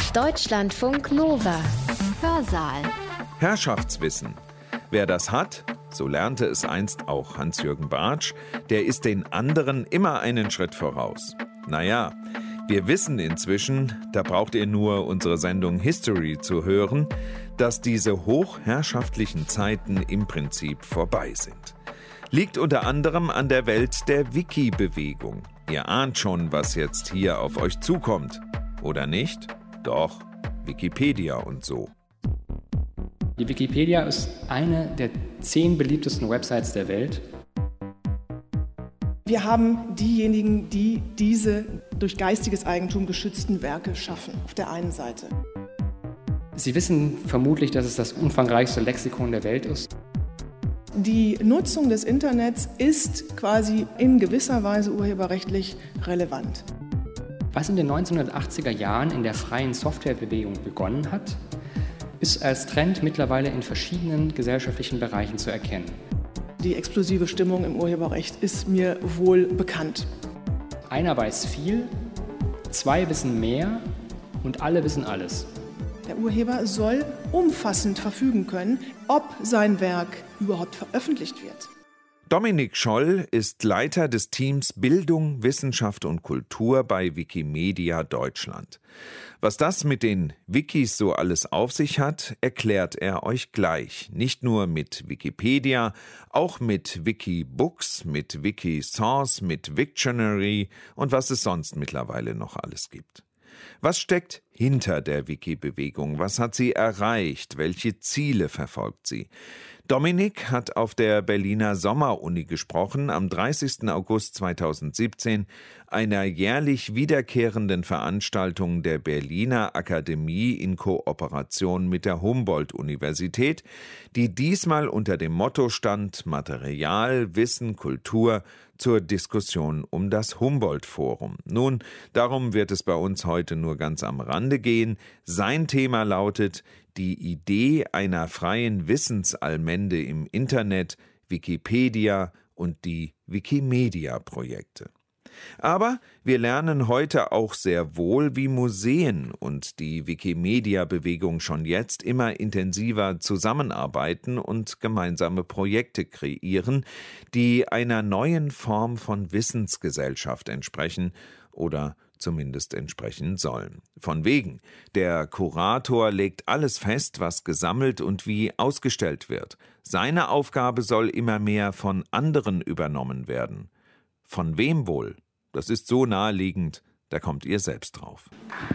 Deutschlandfunk Nova. Hörsaal. Herrschaftswissen. Wer das hat, so lernte es einst auch Hans-Jürgen Bartsch, der ist den anderen immer einen Schritt voraus. Naja, wir wissen inzwischen, da braucht ihr nur unsere Sendung History zu hören, dass diese hochherrschaftlichen Zeiten im Prinzip vorbei sind. Liegt unter anderem an der Welt der Wiki-Bewegung. Ihr ahnt schon, was jetzt hier auf euch zukommt. Oder nicht? Doch, Wikipedia und so. Die Wikipedia ist eine der 10 beliebtesten Websites der Welt. Wir haben diejenigen, die diese durch geistiges Eigentum geschützten Werke schaffen, auf der einen Seite. Sie wissen vermutlich, dass es das umfangreichste Lexikon der Welt ist. Die Nutzung des Internets ist quasi in gewisser Weise urheberrechtlich relevant. Was in den 1980er Jahren in der freien Softwarebewegung begonnen hat, ist als Trend mittlerweile in verschiedenen gesellschaftlichen Bereichen zu erkennen. Die explosive Stimmung im Urheberrecht ist mir wohl bekannt. Einer weiß viel, 2 wissen mehr und alle wissen alles. Der Urheber soll umfassend verfügen können, ob sein Werk überhaupt veröffentlicht wird. Dominik Scholl ist Leiter des Teams Bildung, Wissenschaft und Kultur bei Wikimedia Deutschland. Was das mit den Wikis so alles auf sich hat, erklärt er euch gleich. Nicht nur mit Wikipedia, auch mit Wikibooks, mit Wikisource, mit Wiktionary und was es sonst mittlerweile noch alles gibt. Was steckt hinter der Wiki-Bewegung? Was hat sie erreicht? Welche Ziele verfolgt sie? Dominik hat auf der Berliner Sommeruni gesprochen, am 30. August 2017, einer jährlich wiederkehrenden Veranstaltung der Berliner Akademie in Kooperation mit der Humboldt-Universität, die diesmal unter dem Motto stand: Material, Wissen, Kultur zur Diskussion um das Humboldt-Forum. Nun, darum wird es bei uns heute nur ganz am Rande gehen. Sein Thema lautet: die Idee einer freien Wissensallmende im Internet, Wikipedia und die Wikimedia-Projekte. Aber wir lernen heute auch sehr wohl, wie Museen und die Wikimedia-Bewegung schon jetzt immer intensiver zusammenarbeiten und gemeinsame Projekte kreieren, die einer neuen Form von Wissensgesellschaft entsprechen oder zumindest entsprechen sollen. Von wegen, der Kurator legt alles fest, was gesammelt und wie ausgestellt wird. Seine Aufgabe soll immer mehr von anderen übernommen werden. Von wem wohl? Das ist so naheliegend, da kommt ihr selbst drauf.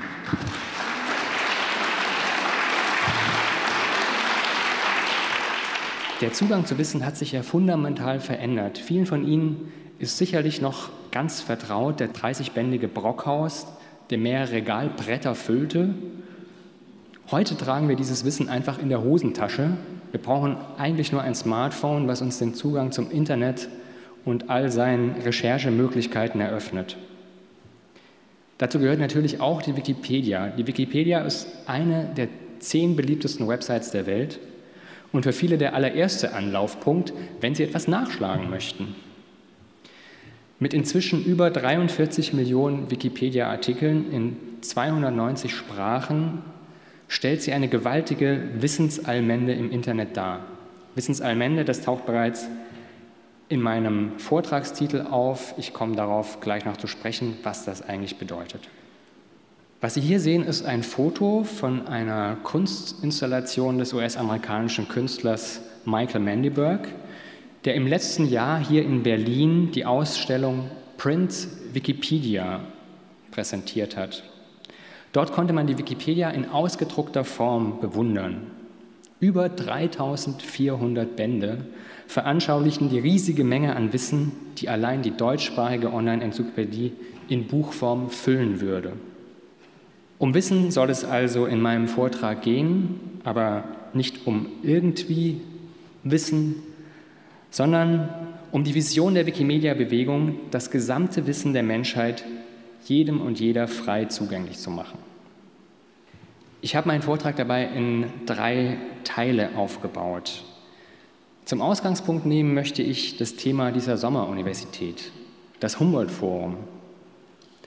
Der Zugang zu Wissen hat sich ja fundamental verändert. Vielen von Ihnen ist sicherlich noch ganz vertraut der 30-bändige Brockhaus, der mehrere Regalbretter füllte. Heute tragen wir dieses Wissen einfach in der Hosentasche. Wir brauchen eigentlich nur ein Smartphone, was uns den Zugang zum Internet und all seinen Recherchemöglichkeiten eröffnet. Dazu gehört natürlich auch die Wikipedia. Die Wikipedia ist eine der 10 beliebtesten Websites der Welt und für viele der allererste Anlaufpunkt, wenn sie etwas nachschlagen möchten. Mit inzwischen über 43 Millionen Wikipedia-Artikeln in 290 Sprachen stellt sie eine gewaltige Wissensallmende im Internet dar. Wissensallmende, das taucht bereits in meinem Vortragstitel auf. Ich komme darauf gleich noch zu sprechen, was das eigentlich bedeutet. Was Sie hier sehen, ist ein Foto von einer Kunstinstallation des US-amerikanischen Künstlers Michael Mandiberg, der im letzten Jahr hier in Berlin die Ausstellung Print Wikipedia präsentiert hat. Dort konnte man die Wikipedia in ausgedruckter Form bewundern. Über 3400 Bände veranschaulichen die riesige Menge an Wissen, die allein die deutschsprachige Online-Enzyklopädie in Buchform füllen würde. Um Wissen soll es also in meinem Vortrag gehen, aber nicht um irgendwie Wissen, sondern um die Vision der Wikimedia-Bewegung, das gesamte Wissen der Menschheit jedem und jeder frei zugänglich zu machen. Ich habe meinen Vortrag dabei in 3 Teile aufgebaut. Zum Ausgangspunkt nehmen möchte ich das Thema dieser Sommeruniversität, das Humboldt-Forum.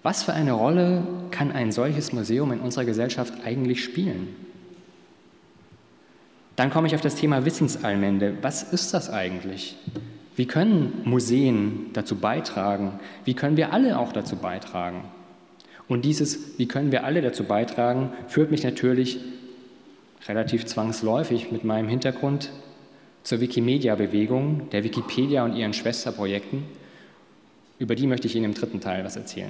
Was für eine Rolle kann ein solches Museum in unserer Gesellschaft eigentlich spielen? Dann komme ich auf das Thema Wissensallmende. Was ist das eigentlich? Wie können Museen dazu beitragen? Wie können wir alle auch dazu beitragen? Und dieses, wie können wir alle dazu beitragen, führt mich natürlich relativ zwangsläufig mit meinem Hintergrund zur Wikimedia-Bewegung, der Wikipedia und ihren Schwesterprojekten. Über die möchte ich Ihnen im dritten Teil was erzählen.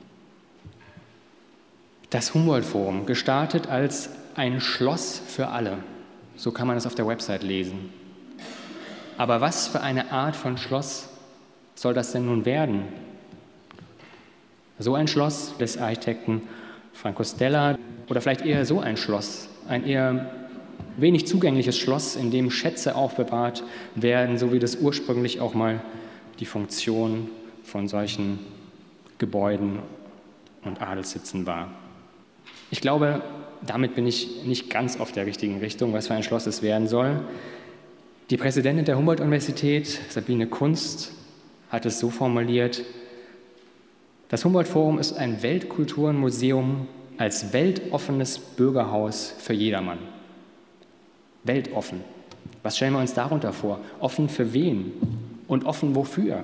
Das Humboldt-Forum, gestartet als ein Schloss für alle. So kann man es auf der Website lesen. Aber was für eine Art von Schloss soll das denn nun werden? So ein Schloss des Architekten Franco Stella oder vielleicht eher so ein Schloss, ein eher wenig zugängliches Schloss, in dem Schätze aufbewahrt werden, so wie das ursprünglich auch mal die Funktion von solchen Gebäuden und Adelssitzen war. Ich glaube, damit bin ich nicht ganz auf der richtigen Richtung, was für ein Schloss es werden soll. Die Präsidentin der Humboldt-Universität, Sabine Kunst, hat es so formuliert: Das Humboldt-Forum ist ein Weltkulturmuseum als weltoffenes Bürgerhaus für jedermann. Weltoffen. Was stellen wir uns darunter vor? Offen für wen? Und offen wofür?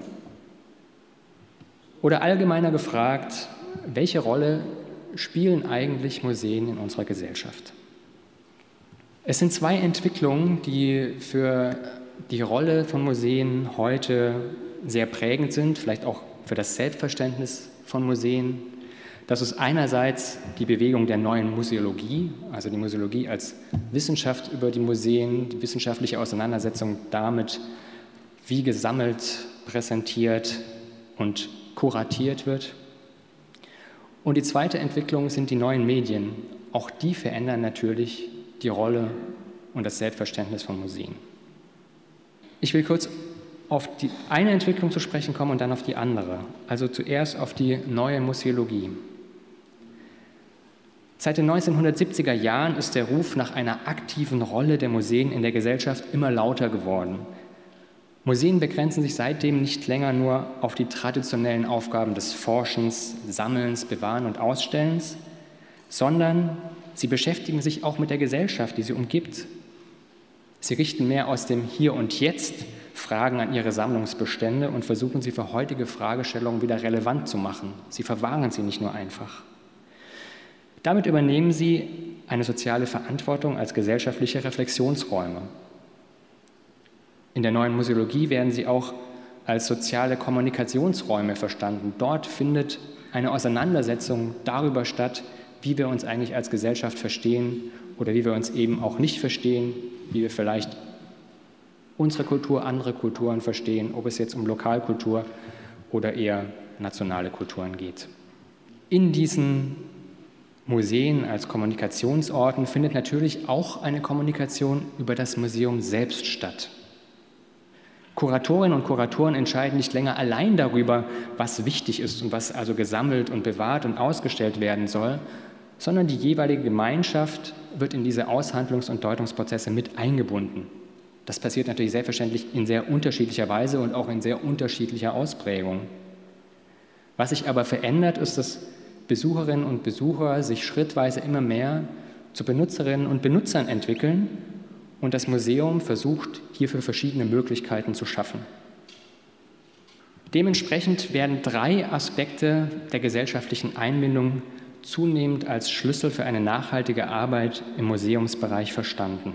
Oder allgemeiner gefragt, welche Rolle spielen eigentlich Museen in unserer Gesellschaft? Es sind zwei Entwicklungen, die für die Rolle von Museen heute sehr prägend sind, vielleicht auch für das Selbstverständnis von Museen. Das ist einerseits die Bewegung der neuen Museologie, also die Museologie als Wissenschaft über die Museen, die wissenschaftliche Auseinandersetzung damit, wie gesammelt, präsentiert und kuratiert wird. Und die zweite Entwicklung sind die neuen Medien. Auch die verändern natürlich die Rolle und das Selbstverständnis von Museen. Ich will kurz auf die eine Entwicklung zu sprechen kommen und dann auf die andere. Also zuerst auf die neue Museologie. Seit den 1970er Jahren ist der Ruf nach einer aktiven Rolle der Museen in der Gesellschaft immer lauter geworden. Museen begrenzen sich seitdem nicht länger nur auf die traditionellen Aufgaben des Forschens, Sammelns, Bewahren und Ausstellens, sondern sie beschäftigen sich auch mit der Gesellschaft, die sie umgibt. Sie richten mehr aus dem Hier und Jetzt Fragen an ihre Sammlungsbestände und versuchen sie für heutige Fragestellungen wieder relevant zu machen. Sie verwahren sie nicht nur einfach. Damit übernehmen sie eine soziale Verantwortung als gesellschaftliche Reflexionsräume. In der neuen Museologie werden sie auch als soziale Kommunikationsräume verstanden. Dort findet eine Auseinandersetzung darüber statt, wie wir uns eigentlich als Gesellschaft verstehen oder wie wir uns eben auch nicht verstehen, wie wir vielleicht unsere Kultur, andere Kulturen verstehen, ob es jetzt um Lokalkultur oder eher nationale Kulturen geht. In diesen Museen als Kommunikationsorten findet natürlich auch eine Kommunikation über das Museum selbst statt. Kuratorinnen und Kuratoren entscheiden nicht länger allein darüber, was wichtig ist und was also gesammelt und bewahrt und ausgestellt werden soll, sondern die jeweilige Gemeinschaft wird in diese Aushandlungs- und Deutungsprozesse mit eingebunden. Das passiert natürlich selbstverständlich in sehr unterschiedlicher Weise und auch in sehr unterschiedlicher Ausprägung. Was sich aber verändert, ist, dass Besucherinnen und Besucher sich schrittweise immer mehr zu Benutzerinnen und Benutzern entwickeln und das Museum versucht, hierfür verschiedene Möglichkeiten zu schaffen. Dementsprechend werden 3 Aspekte der gesellschaftlichen Einbindung zunehmend als Schlüssel für eine nachhaltige Arbeit im Museumsbereich verstanden.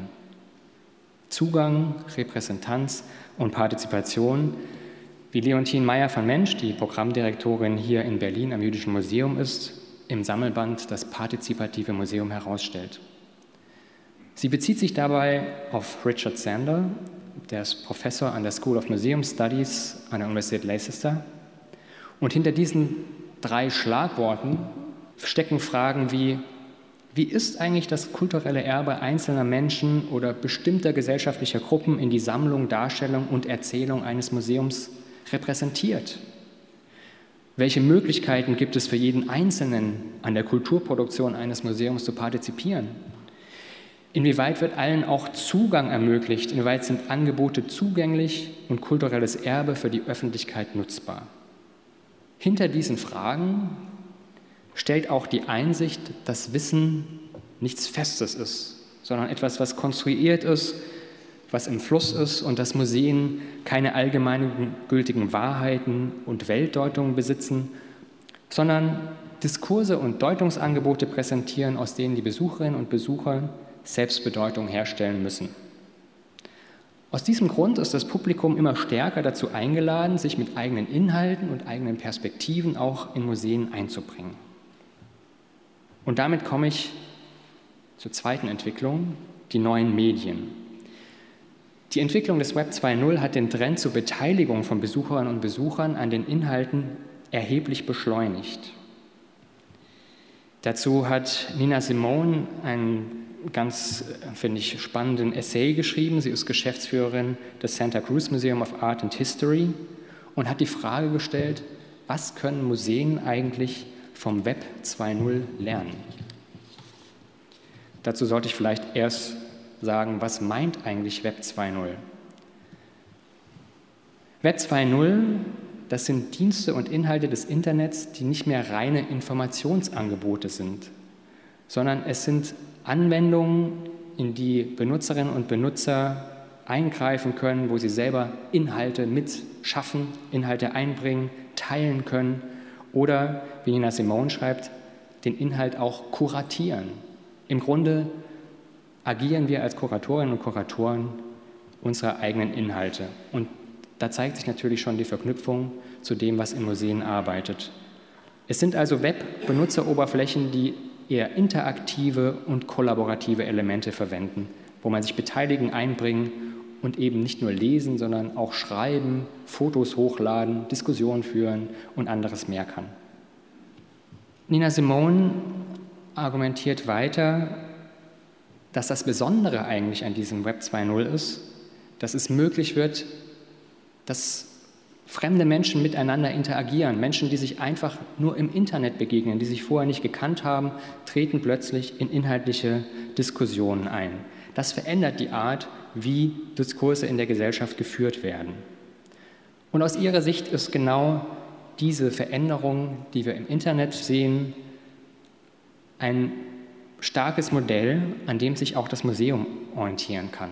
Zugang, Repräsentanz und Partizipation, wie Leontine Meyer von Mensch, die Programmdirektorin hier in Berlin am Jüdischen Museum ist, im Sammelband Das Partizipative Museum herausstellt. Sie bezieht sich dabei auf Richard Sander, der ist Professor an der School of Museum Studies an der Universität Leicester. Und hinter diesen 3 Schlagworten stecken Fragen wie ist eigentlich das kulturelle Erbe einzelner Menschen oder bestimmter gesellschaftlicher Gruppen in die Sammlung, Darstellung und Erzählung eines Museums repräsentiert? Welche Möglichkeiten gibt es für jeden Einzelnen, an der Kulturproduktion eines Museums zu partizipieren? Inwieweit wird allen auch Zugang ermöglicht? Inwieweit sind Angebote zugänglich und kulturelles Erbe für die Öffentlichkeit nutzbar? Hinter diesen Fragen stellt auch die Einsicht, dass Wissen nichts Festes ist, sondern etwas, was konstruiert ist, was im Fluss ist und dass Museen keine allgemeingültigen Wahrheiten und Weltdeutungen besitzen, sondern Diskurse und Deutungsangebote präsentieren, aus denen die Besucherinnen und Besucher Selbstbedeutung herstellen müssen. Aus diesem Grund ist das Publikum immer stärker dazu eingeladen, sich mit eigenen Inhalten und eigenen Perspektiven auch in Museen einzubringen. Und damit komme ich zur zweiten Entwicklung, die neuen Medien. Die Entwicklung des Web 2.0 hat den Trend zur Beteiligung von Besucherinnen und Besuchern an den Inhalten erheblich beschleunigt. Dazu hat Nina Simone einen ganz, finde ich, spannenden Essay geschrieben. Sie ist Geschäftsführerin des Santa Cruz Museum of Art and History und hat die Frage gestellt, was können Museen eigentlich vom Web 2.0 lernen? Dazu sollte ich vielleicht erst sagen, was meint eigentlich Web 2.0? Web 2.0, das sind Dienste und Inhalte des Internets, die nicht mehr reine Informationsangebote sind, sondern es sind Anwendungen, in die Benutzerinnen und Benutzer eingreifen können, wo sie selber Inhalte mitschaffen, Inhalte einbringen, teilen können oder, wie Nina Simone schreibt, den Inhalt auch kuratieren. Im Grunde agieren wir als Kuratorinnen und Kuratoren unserer eigenen Inhalte. Und da zeigt sich natürlich schon die Verknüpfung zu dem, was in Museen arbeitet. Es sind also Web-Benutzeroberflächen, die eher interaktive und kollaborative Elemente verwenden, wo man sich beteiligen, einbringen und eben nicht nur lesen, sondern auch schreiben, Fotos hochladen, Diskussionen führen und anderes mehr kann. Nina Simone argumentiert weiter, dass das Besondere eigentlich an diesem Web 2.0 ist, dass es möglich wird, dass fremde Menschen miteinander interagieren. Menschen, die sich einfach nur im Internet begegnen, die sich vorher nicht gekannt haben, treten plötzlich in inhaltliche Diskussionen ein. Das verändert die Art, wie Diskurse in der Gesellschaft geführt werden. Und aus ihrer Sicht ist genau diese Veränderung, die wir im Internet sehen, ein starkes Modell, an dem sich auch das Museum orientieren kann.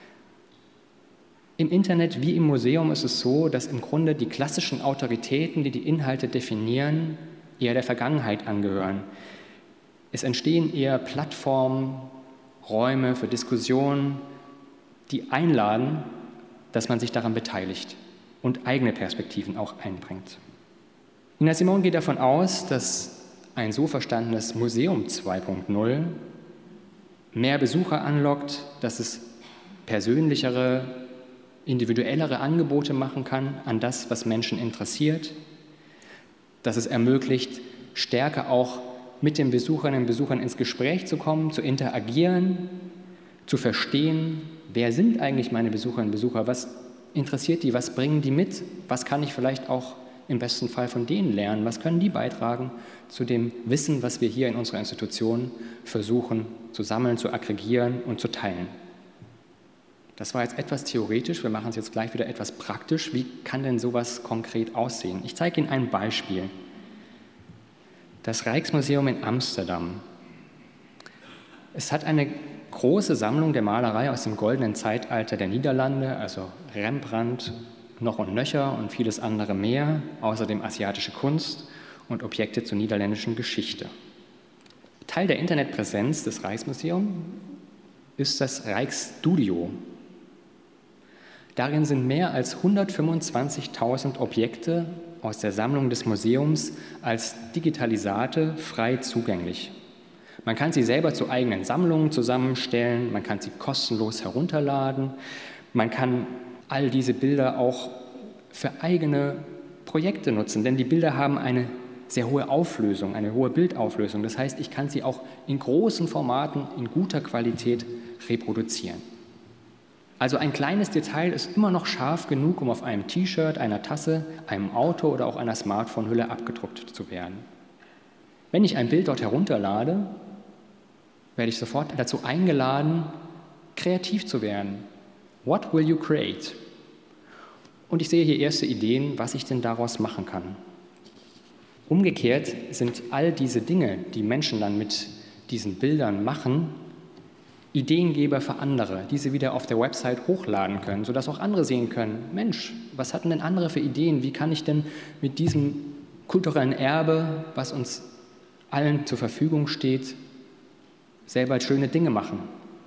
Im Internet wie im Museum ist es so, dass im Grunde die klassischen Autoritäten, die die Inhalte definieren, eher der Vergangenheit angehören. Es entstehen eher Plattformen, Räume für Diskussionen, die einladen, dass man sich daran beteiligt und eigene Perspektiven auch einbringt. Nina Simone geht davon aus, dass ein so verstandenes Museum 2.0 mehr Besucher anlockt, dass es persönlichere, individuellere Angebote machen kann an das, was Menschen interessiert, dass es ermöglicht, stärker auch mit den Besucherinnen und Besuchern ins Gespräch zu kommen, zu interagieren, zu verstehen, wer sind eigentlich meine Besucherinnen und Besucher, was interessiert die, was bringen die mit, was kann ich vielleicht auch im besten Fall von denen lernen, was können die beitragen zu dem Wissen, was wir hier in unserer Institution versuchen zu sammeln, zu aggregieren und zu teilen. Das war jetzt etwas theoretisch, wir machen es jetzt gleich wieder etwas praktisch. Wie kann denn sowas konkret aussehen? Ich zeige Ihnen ein Beispiel. Das Rijksmuseum in Amsterdam. Es hat eine große Sammlung der Malerei aus dem goldenen Zeitalter der Niederlande, also Rembrandt, noch und nöcher und vieles andere mehr, außerdem asiatische Kunst und Objekte zur niederländischen Geschichte. Teil der Internetpräsenz des Rijksmuseums ist das Rijksstudio. Darin sind mehr als 125.000 Objekte aus der Sammlung des Museums als Digitalisate frei zugänglich. Man kann sie selber zu eigenen Sammlungen zusammenstellen, man kann sie kostenlos herunterladen, man kann all diese Bilder auch für eigene Projekte nutzen, denn die Bilder haben eine sehr hohe Auflösung, eine hohe Bildauflösung. Das heißt, ich kann sie auch in großen Formaten, in guter Qualität reproduzieren. Also ein kleines Detail ist immer noch scharf genug, um auf einem T-Shirt, einer Tasse, einem Auto oder auch einer Smartphone-Hülle abgedruckt zu werden. Wenn ich ein Bild dort herunterlade, werde ich sofort dazu eingeladen, kreativ zu werden. What will you create? Und ich sehe hier erste Ideen, was ich denn daraus machen kann. Umgekehrt sind all diese Dinge, die Menschen dann mit diesen Bildern machen, Ideengeber für andere, die sie wieder auf der Website hochladen können, sodass auch andere sehen können, Mensch, was hatten denn andere für Ideen? Wie kann ich denn mit diesem kulturellen Erbe, was uns allen zur Verfügung steht, selber schöne Dinge machen?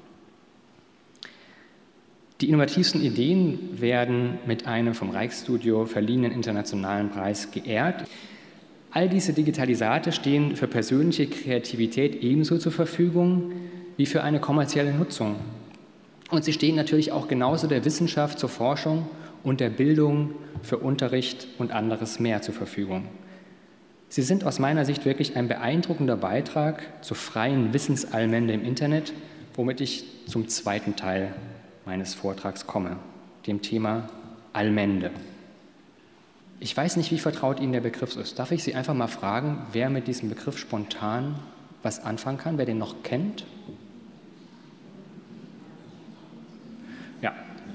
Die innovativsten Ideen werden mit einem vom Rijksstudio verliehenen internationalen Preis geehrt. All diese Digitalisate stehen für persönliche Kreativität ebenso zur Verfügung wie für eine kommerzielle Nutzung. Und sie stehen natürlich auch genauso der Wissenschaft zur Forschung und der Bildung für Unterricht und anderes mehr zur Verfügung. Sie sind aus meiner Sicht wirklich ein beeindruckender Beitrag zur freien Wissensallmende im Internet, womit ich zum zweiten Teil meines Vortrags komme, dem Thema Allmende. Ich weiß nicht, wie vertraut Ihnen der Begriff ist. Darf ich Sie einfach mal fragen, wer mit diesem Begriff spontan was anfangen kann, wer den noch kennt? Ja.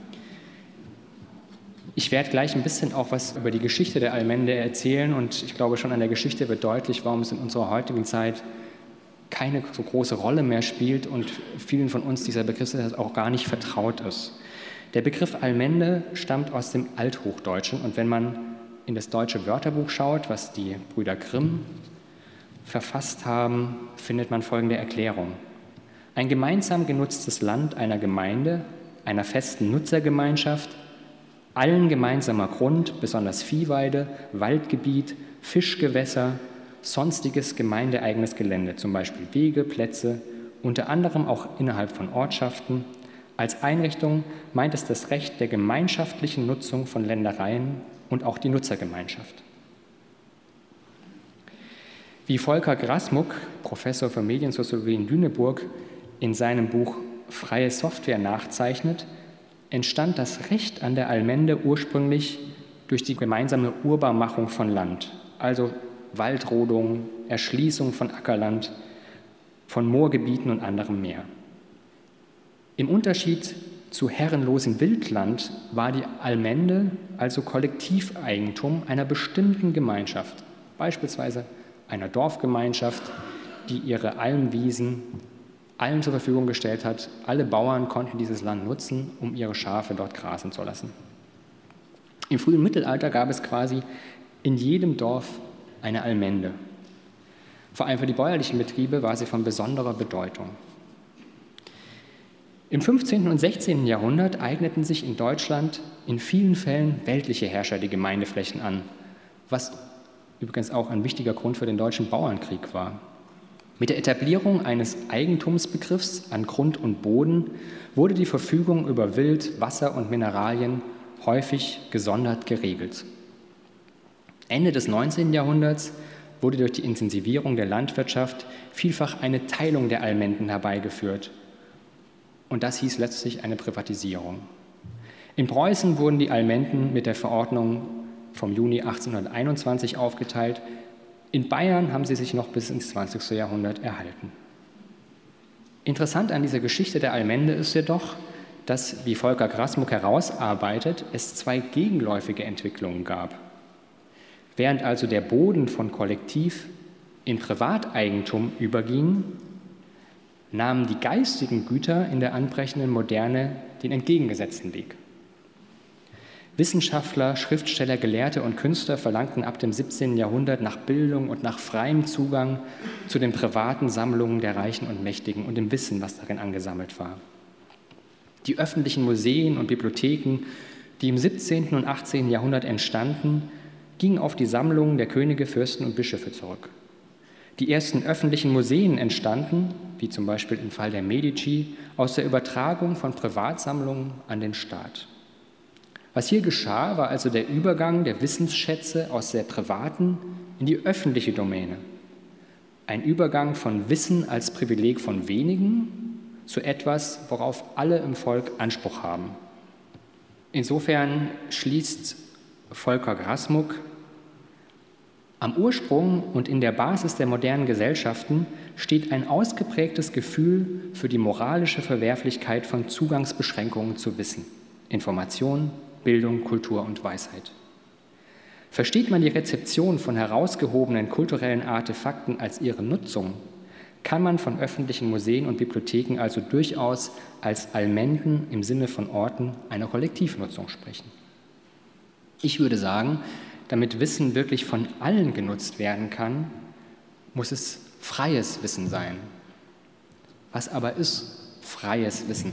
Ich werde gleich ein bisschen auch was über die Geschichte der Allmende erzählen und ich glaube, schon an der Geschichte wird deutlich, warum es in unserer heutigen Zeit keine so große Rolle mehr spielt und vielen von uns dieser Begriff auch gar nicht vertraut ist. Der Begriff Allmende stammt aus dem Althochdeutschen und wenn man in das deutsche Wörterbuch schaut, was die Brüder Grimm verfasst haben, findet man folgende Erklärung. Ein gemeinsam genutztes Land einer Gemeinde, einer festen Nutzergemeinschaft, allen gemeinsamer Grund, besonders Viehweide, Waldgebiet, Fischgewässer, sonstiges gemeindeeigenes Gelände, zum Beispiel Wege, Plätze, unter anderem auch innerhalb von Ortschaften. Als Einrichtung meint es das Recht der gemeinschaftlichen Nutzung von Ländereien und auch die Nutzergemeinschaft. Wie Volker Grasmuck, Professor für Mediensoziologie in Lüneburg, in seinem Buch Freie Software nachzeichnet, entstand das Recht an der Allmende ursprünglich durch die gemeinsame Urbarmachung von Land, also Waldrodung, Erschließung von Ackerland, von Moorgebieten und anderem mehr. Im Unterschied zu herrenlosem Wildland war die Allmende also Kollektiveigentum einer bestimmten Gemeinschaft, beispielsweise einer Dorfgemeinschaft, die ihre Almwiesen allen zur Verfügung gestellt hat. Alle Bauern konnten dieses Land nutzen, um ihre Schafe dort grasen zu lassen. Im frühen Mittelalter gab es quasi in jedem Dorf eine Allmende. Vor allem für die bäuerlichen Betriebe war sie von besonderer Bedeutung. Im 15. und 16. Jahrhundert eigneten sich in Deutschland in vielen Fällen weltliche Herrscher die Gemeindeflächen an, was übrigens auch ein wichtiger Grund für den Deutschen Bauernkrieg war. Mit der Etablierung eines Eigentumsbegriffs an Grund und Boden wurde die Verfügung über Wild, Wasser und Mineralien häufig gesondert geregelt. Ende des 19. Jahrhunderts wurde durch die Intensivierung der Landwirtschaft vielfach eine Teilung der Allmenden herbeigeführt. Und das hieß letztlich eine Privatisierung. In Preußen wurden die Allmenden mit der Verordnung vom Juni 1821 aufgeteilt. In Bayern haben sie sich noch bis ins 20. Jahrhundert erhalten. Interessant an dieser Geschichte der Allmende ist jedoch, dass, wie Volker Grasmuck herausarbeitet, es zwei gegenläufige Entwicklungen gab. Während also der Boden von Kollektiv in Privateigentum überging, nahmen die geistigen Güter in der anbrechenden Moderne den entgegengesetzten Weg. Wissenschaftler, Schriftsteller, Gelehrte und Künstler verlangten ab dem 17. Jahrhundert nach Bildung und nach freiem Zugang zu den privaten Sammlungen der Reichen und Mächtigen und dem Wissen, was darin angesammelt war. Die öffentlichen Museen und Bibliotheken, die im 17. und 18. Jahrhundert entstanden, gingen auf die Sammlungen der Könige, Fürsten und Bischöfe zurück. Die ersten öffentlichen Museen entstanden, wie zum Beispiel im Fall der Medici, aus der Übertragung von Privatsammlungen an den Staat. Was hier geschah, war also der Übergang der Wissensschätze aus der privaten in die öffentliche Domäne. Ein Übergang von Wissen als Privileg von wenigen zu etwas, worauf alle im Volk Anspruch haben. Insofern schließt Volker Grasmuck: Am Ursprung und in der Basis der modernen Gesellschaften steht ein ausgeprägtes Gefühl für die moralische Verwerflichkeit von Zugangsbeschränkungen zu Wissen, Information, Bildung, Kultur und Weisheit. Versteht man die Rezeption von herausgehobenen kulturellen Artefakten als ihre Nutzung, kann man von öffentlichen Museen und Bibliotheken also durchaus als Allmenden im Sinne von Orten einer Kollektivnutzung sprechen. Ich würde sagen, damit Wissen wirklich von allen genutzt werden kann, muss es freies Wissen sein. Was aber ist freies Wissen?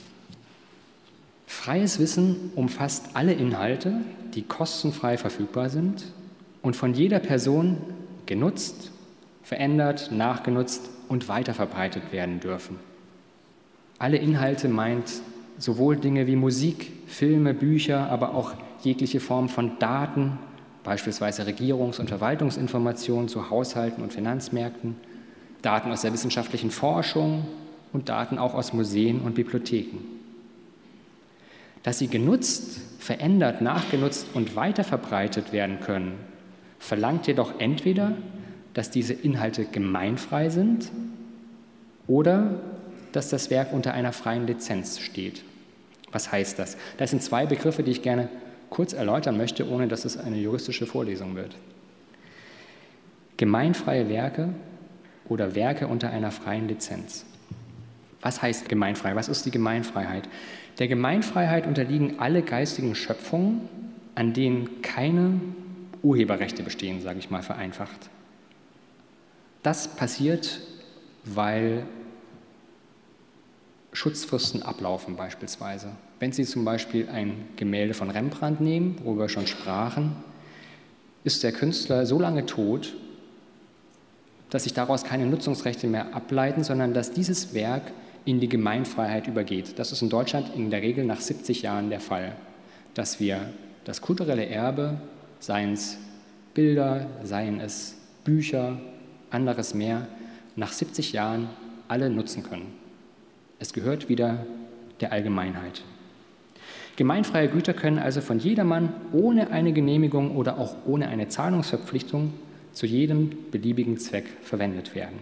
Freies Wissen umfasst alle Inhalte, die kostenfrei verfügbar sind und von jeder Person genutzt, verändert, nachgenutzt und weiterverbreitet werden dürfen. Alle Inhalte meint sowohl Dinge wie Musik, Filme, Bücher, aber auch jegliche Form von Daten, beispielsweise Regierungs- und Verwaltungsinformationen zu Haushalten und Finanzmärkten, Daten aus der wissenschaftlichen Forschung und Daten auch aus Museen und Bibliotheken. Dass sie genutzt, verändert, nachgenutzt und weiterverbreitet werden können, verlangt jedoch entweder, dass diese Inhalte gemeinfrei sind oder dass das Werk unter einer freien Lizenz steht. Was heißt das? Das sind zwei Begriffe, die ich gerne kurz erläutern möchte, ohne dass es eine juristische Vorlesung wird. Gemeinfreie Werke oder Werke unter einer freien Lizenz. Was heißt gemeinfrei? Was ist die Gemeinfreiheit? Der Gemeinfreiheit unterliegen alle geistigen Schöpfungen, an denen keine Urheberrechte bestehen, sage ich mal vereinfacht. Das passiert, weil Schutzfristen ablaufen beispielsweise. Wenn Sie zum Beispiel ein Gemälde von Rembrandt nehmen, worüber wir schon sprachen, ist der Künstler so lange tot, dass sich daraus keine Nutzungsrechte mehr ableiten, sondern dass dieses Werk in die Gemeinfreiheit übergeht. Das ist in Deutschland in der Regel nach 70 Jahren der Fall, dass wir das kulturelle Erbe, seien es Bilder, seien es Bücher, anderes mehr, nach 70 Jahren alle nutzen können. Es gehört wieder der Allgemeinheit. Gemeinfreie Güter können also von jedermann ohne eine Genehmigung oder auch ohne eine Zahlungsverpflichtung zu jedem beliebigen Zweck verwendet werden.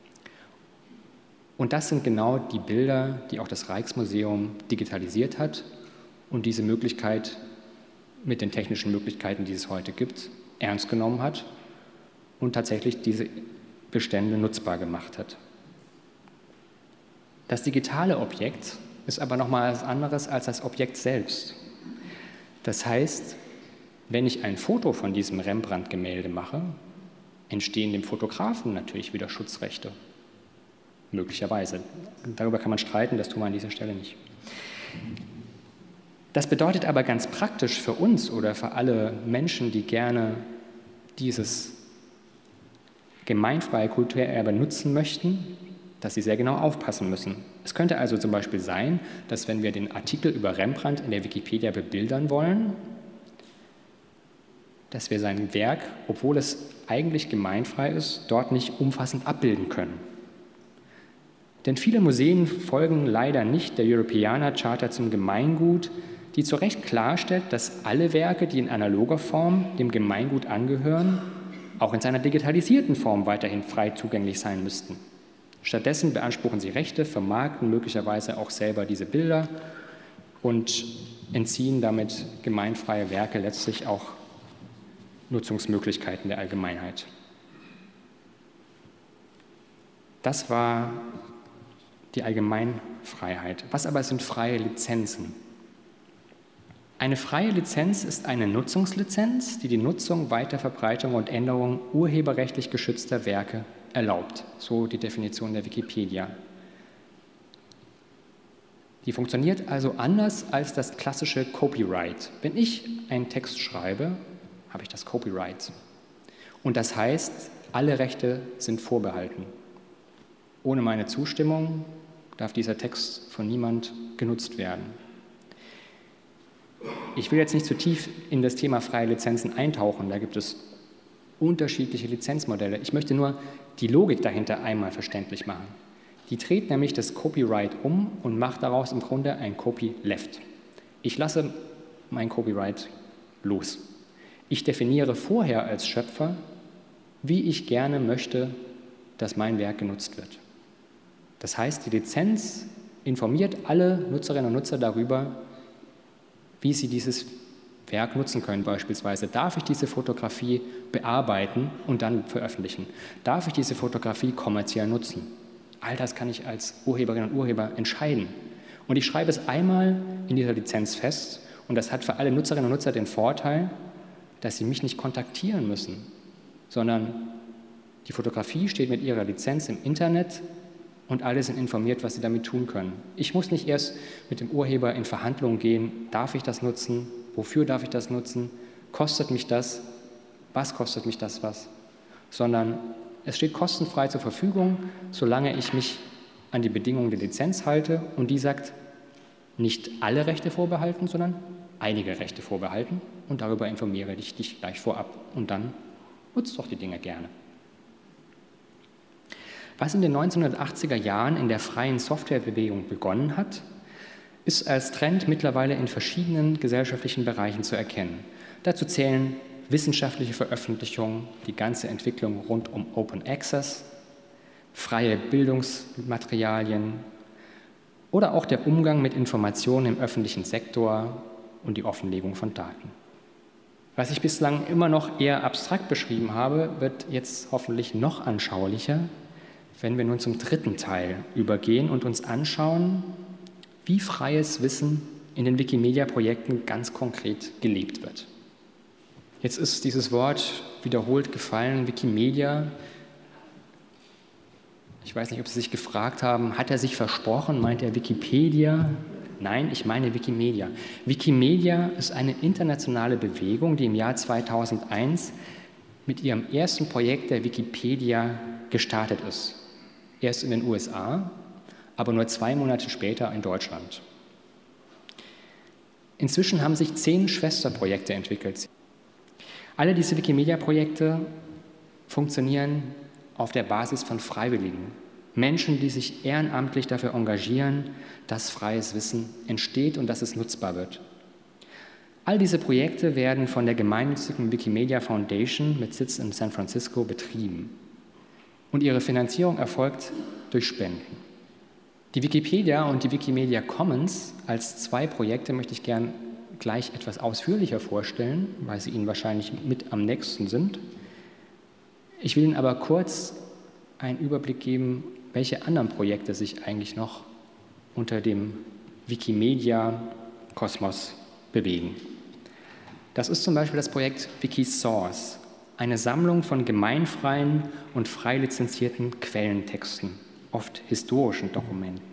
Und das sind genau die Bilder, die auch das Rijksmuseum digitalisiert hat und diese Möglichkeit mit den technischen Möglichkeiten, die es heute gibt, ernst genommen hat und tatsächlich diese Bestände nutzbar gemacht hat. Das digitale Objekt ist aber nochmal etwas anderes als das Objekt selbst. Das heißt, wenn ich ein Foto von diesem Rembrandt-Gemälde mache, entstehen dem Fotografen natürlich wieder Schutzrechte. Möglicherweise. Darüber kann man streiten, das tun wir an dieser Stelle nicht. Das bedeutet aber ganz praktisch für uns oder für alle Menschen, die gerne dieses gemeinfreie Kulturerbe nutzen möchten, dass sie sehr genau aufpassen müssen. Es könnte also zum Beispiel sein, dass wenn wir den Artikel über Rembrandt in der Wikipedia bebildern wollen, dass wir sein Werk, obwohl es eigentlich gemeinfrei ist, dort nicht umfassend abbilden können. Denn viele Museen folgen leider nicht der Europeana Charta zum Gemeingut, die zu Recht klarstellt, dass alle Werke, die in analoger Form dem Gemeingut angehören, auch in seiner digitalisierten Form weiterhin frei zugänglich sein müssten. Stattdessen beanspruchen sie Rechte, vermarkten möglicherweise auch selber diese Bilder und entziehen damit gemeinfreie Werke letztlich auch Nutzungsmöglichkeiten der Allgemeinheit. Das war die Allgemeinfreiheit. Was aber sind freie Lizenzen? Eine freie Lizenz ist eine Nutzungslizenz, die die Nutzung, Weiterverbreitung und Änderung urheberrechtlich geschützter Werke erlaubt. So die Definition der Wikipedia. Die funktioniert also anders als das klassische Copyright. Wenn ich einen Text schreibe, habe ich das Copyright. Und das heißt, alle Rechte sind vorbehalten. Ohne meine Zustimmung darf dieser Text von niemand genutzt werden. Ich will jetzt nicht zu tief in das Thema freie Lizenzen eintauchen, da gibt es unterschiedliche Lizenzmodelle. Ich möchte nur die Logik dahinter einmal verständlich machen. Die dreht nämlich das Copyright um und macht daraus im Grunde ein Copyleft. Ich lasse mein Copyright los. Ich definiere vorher als Schöpfer, wie ich gerne möchte, dass mein Werk genutzt wird. Das heißt, die Lizenz informiert alle Nutzerinnen und Nutzer darüber, wie sie dieses Werk nutzen können beispielsweise. Darf ich diese Fotografie bearbeiten und dann veröffentlichen? Darf ich diese Fotografie kommerziell nutzen? All das kann ich als Urheberin und Urheber entscheiden. Und ich schreibe es einmal in dieser Lizenz fest und das hat für alle Nutzerinnen und Nutzer den Vorteil, dass sie mich nicht kontaktieren müssen, sondern die Fotografie steht mit ihrer Lizenz im Internet und alle sind informiert, was sie damit tun können. Ich muss nicht erst mit dem Urheber in Verhandlungen gehen, darf ich das nutzen, wofür darf ich das nutzen, kostet mich das, was kostet mich das was, sondern es steht kostenfrei zur Verfügung, solange ich mich an die Bedingungen der Lizenz halte und die sagt, nicht alle Rechte vorbehalten, sondern einige Rechte vorbehalten und darüber informiere ich dich gleich vorab und dann nutzt doch die Dinge gerne. Was in den 1980er Jahren in der freien Softwarebewegung begonnen hat, ist als Trend mittlerweile in verschiedenen gesellschaftlichen Bereichen zu erkennen. Dazu zählen wissenschaftliche Veröffentlichungen, die ganze Entwicklung rund um Open Access, freie Bildungsmaterialien oder auch der Umgang mit Informationen im öffentlichen Sektor und die Offenlegung von Daten. Was ich bislang immer noch eher abstrakt beschrieben habe, wird jetzt hoffentlich noch anschaulicher, wenn wir nun zum dritten Teil übergehen und uns anschauen, wie freies Wissen in den Wikimedia-Projekten ganz konkret gelebt wird. Jetzt ist dieses Wort wiederholt gefallen, Wikimedia. Ich weiß nicht, ob Sie sich gefragt haben, hat er sich versprochen, meint er Wikipedia? Nein, ich meine Wikimedia. Wikimedia ist eine internationale Bewegung, die im Jahr 2001 mit ihrem ersten Projekt der Wikipedia gestartet ist. Erst in den USA, aber nur 2 Monate später in Deutschland. Inzwischen haben sich 10 Schwesterprojekte entwickelt. Alle diese Wikimedia-Projekte funktionieren auf der Basis von Freiwilligen. Menschen, die sich ehrenamtlich dafür engagieren, dass freies Wissen entsteht und dass es nutzbar wird. All diese Projekte werden von der gemeinnützigen Wikimedia Foundation mit Sitz in San Francisco betrieben. Und ihre Finanzierung erfolgt durch Spenden. Die Wikipedia und die Wikimedia Commons als 2 Projekte möchte ich gern gleich etwas ausführlicher vorstellen, weil sie Ihnen wahrscheinlich mit am nächsten sind. Ich will Ihnen aber kurz einen Überblick geben, welche anderen Projekte sich eigentlich noch unter dem Wikimedia-Kosmos bewegen. Das ist zum Beispiel das Projekt Wikisource, eine Sammlung von gemeinfreien und frei lizenzierten Quellentexten, oft historischen Dokumenten.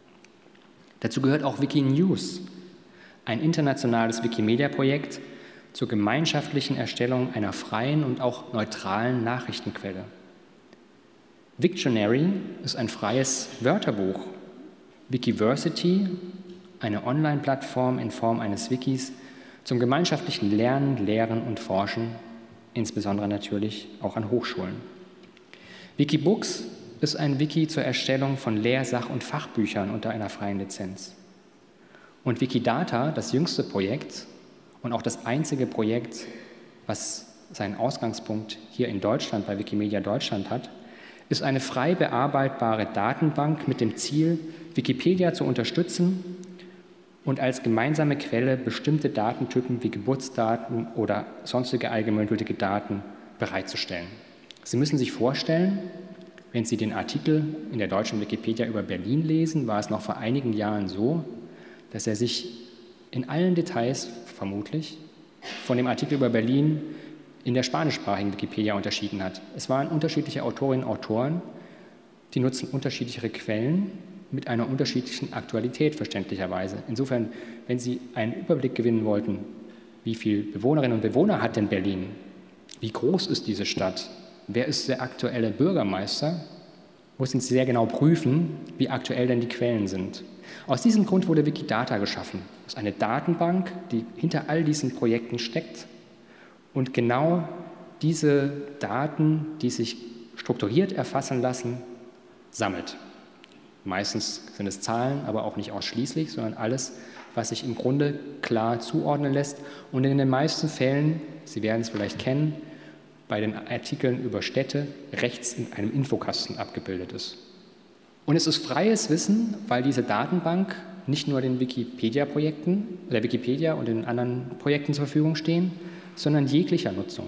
Dazu gehört auch Wikinews, ein internationales Wikimedia-Projekt zur gemeinschaftlichen Erstellung einer freien und auch neutralen Nachrichtenquelle. Wiktionary ist ein freies Wörterbuch. Wikiversity, eine Online-Plattform in Form eines Wikis zum gemeinschaftlichen Lernen, Lehren und Forschen, insbesondere natürlich auch an Hochschulen. Wikibooks ist ein Wiki zur Erstellung von Lehr-, Sach- und Fachbüchern unter einer freien Lizenz. Und Wikidata, das jüngste Projekt und auch das einzige Projekt, was seinen Ausgangspunkt hier in Deutschland, bei Wikimedia Deutschland hat, ist eine frei bearbeitbare Datenbank mit dem Ziel, Wikipedia zu unterstützen und als gemeinsame Quelle bestimmte Datentypen wie Geburtsdaten oder sonstige allgemeingültige Daten bereitzustellen. Sie müssen sich vorstellen, wenn Sie den Artikel in der deutschen Wikipedia über Berlin lesen, war es noch vor einigen Jahren so, dass er sich in allen Details vermutlich von dem Artikel über Berlin in der spanischsprachigen Wikipedia unterschieden hat. Es waren unterschiedliche Autorinnen und Autoren, die nutzen unterschiedlichere Quellen mit einer unterschiedlichen Aktualität verständlicherweise. Insofern, wenn Sie einen Überblick gewinnen wollten, wie viele Bewohnerinnen und Bewohner hat denn Berlin? Wie groß ist diese Stadt? Wer ist der aktuelle Bürgermeister? Mussten Sie sehr genau prüfen, wie aktuell denn die Quellen sind. Aus diesem Grund wurde Wikidata geschaffen. Das ist eine Datenbank, die hinter all diesen Projekten steckt und genau diese Daten, die sich strukturiert erfassen lassen, sammelt. Meistens sind es Zahlen, aber auch nicht ausschließlich, sondern alles, was sich im Grunde klar zuordnen lässt und in den meisten Fällen, Sie werden es vielleicht kennen, bei den Artikeln über Städte rechts in einem Infokasten abgebildet ist. Und es ist freies Wissen, weil diese Datenbank nicht nur den Wikipedia-Projekten, der Wikipedia und den anderen Projekten zur Verfügung stehen, sondern jeglicher Nutzung.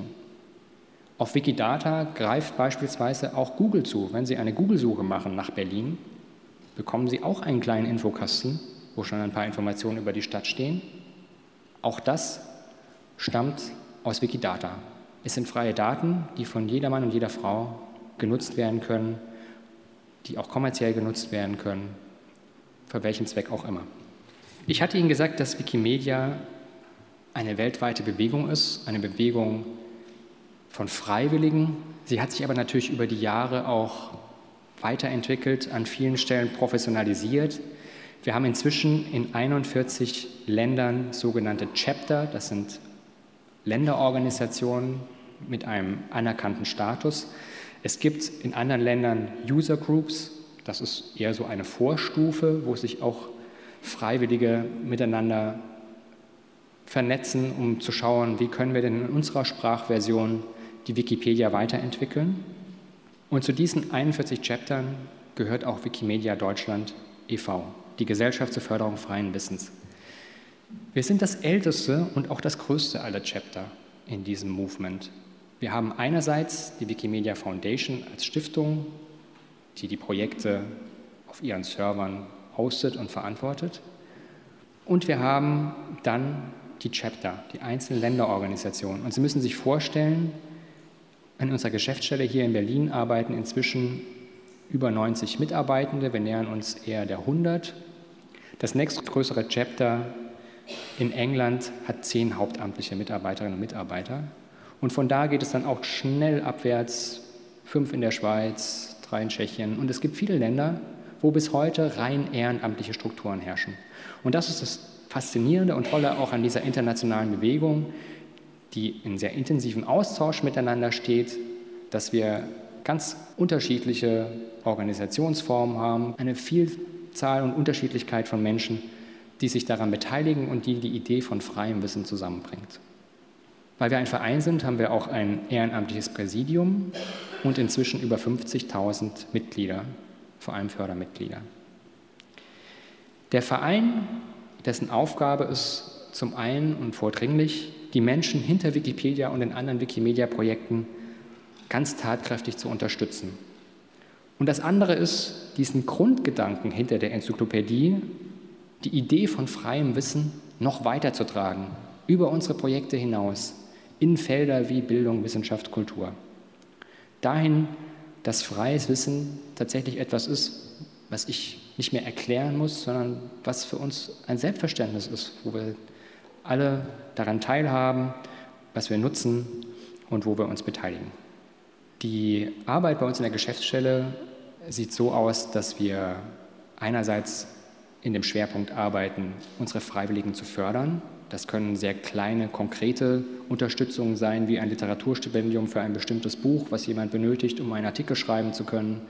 Auf Wikidata greift beispielsweise auch Google zu. Wenn Sie eine Google-Suche machen nach Berlin, bekommen Sie auch einen kleinen Infokasten, wo schon ein paar Informationen über die Stadt stehen. Auch das stammt aus Wikidata. Es sind freie Daten, die von jedermann und jeder Frau genutzt werden können, die auch kommerziell genutzt werden können, für welchen Zweck auch immer. Ich hatte Ihnen gesagt, dass Wikimedia eine weltweite Bewegung ist, eine Bewegung von Freiwilligen. Sie hat sich aber natürlich über die Jahre auch weiterentwickelt, an vielen Stellen professionalisiert. Wir haben inzwischen in 41 Ländern sogenannte Chapter, das sind Länderorganisationen mit einem anerkannten Status. Es gibt in anderen Ländern User Groups, das ist eher so eine Vorstufe, wo sich auch Freiwillige miteinander vernetzen, um zu schauen, wie können wir denn in unserer Sprachversion die Wikipedia weiterentwickeln. Und zu diesen 41 Chaptern gehört auch Wikimedia Deutschland e.V., die Gesellschaft zur Förderung freien Wissens. Wir sind das älteste und auch das größte aller Chapter in diesem Movement. Wir haben einerseits die Wikimedia Foundation als Stiftung, die die Projekte auf ihren Servern hostet und verantwortet. Und wir haben dann die Chapter, die einzelnen Länderorganisationen. Und Sie müssen sich vorstellen, an unserer Geschäftsstelle hier in Berlin arbeiten inzwischen über 90 Mitarbeitende. Wir nähern uns eher der 100. Das nächstgrößere Chapter in England hat 10 hauptamtliche Mitarbeiterinnen und Mitarbeiter. Und von da geht es dann auch schnell abwärts, 5 in der Schweiz, 3 in Tschechien. Und es gibt viele Länder, wo bis heute rein ehrenamtliche Strukturen herrschen. Und das ist das Faszinierende und Tolle auch an dieser internationalen Bewegung, die in sehr intensivem Austausch miteinander steht, dass wir ganz unterschiedliche Organisationsformen haben, eine Vielzahl und Unterschiedlichkeit von Menschen, die sich daran beteiligen und die die Idee von freiem Wissen zusammenbringt. Weil wir ein Verein sind, haben wir auch ein ehrenamtliches Präsidium und inzwischen über 50.000 Mitglieder, vor allem Fördermitglieder. Der Verein, dessen Aufgabe ist zum einen und vordringlich, die Menschen hinter Wikipedia und den anderen Wikimedia-Projekten ganz tatkräftig zu unterstützen. Und das andere ist, diesen Grundgedanken hinter der Enzyklopädie, die Idee von freiem Wissen noch weiterzutragen, über unsere Projekte hinaus, in Felder wie Bildung, Wissenschaft, Kultur. Dahin, dass freies Wissen tatsächlich etwas ist, was ich nicht mehr erklären muss, sondern was für uns ein Selbstverständnis ist, wo wir alle daran teilhaben, was wir nutzen und wo wir uns beteiligen. Die Arbeit bei uns in der Geschäftsstelle sieht so aus, dass wir einerseits in dem Schwerpunkt arbeiten, unsere Freiwilligen zu fördern. Das können sehr kleine, konkrete Unterstützungen sein, wie ein Literaturstipendium für ein bestimmtes Buch, was jemand benötigt, um einen Artikel schreiben zu können.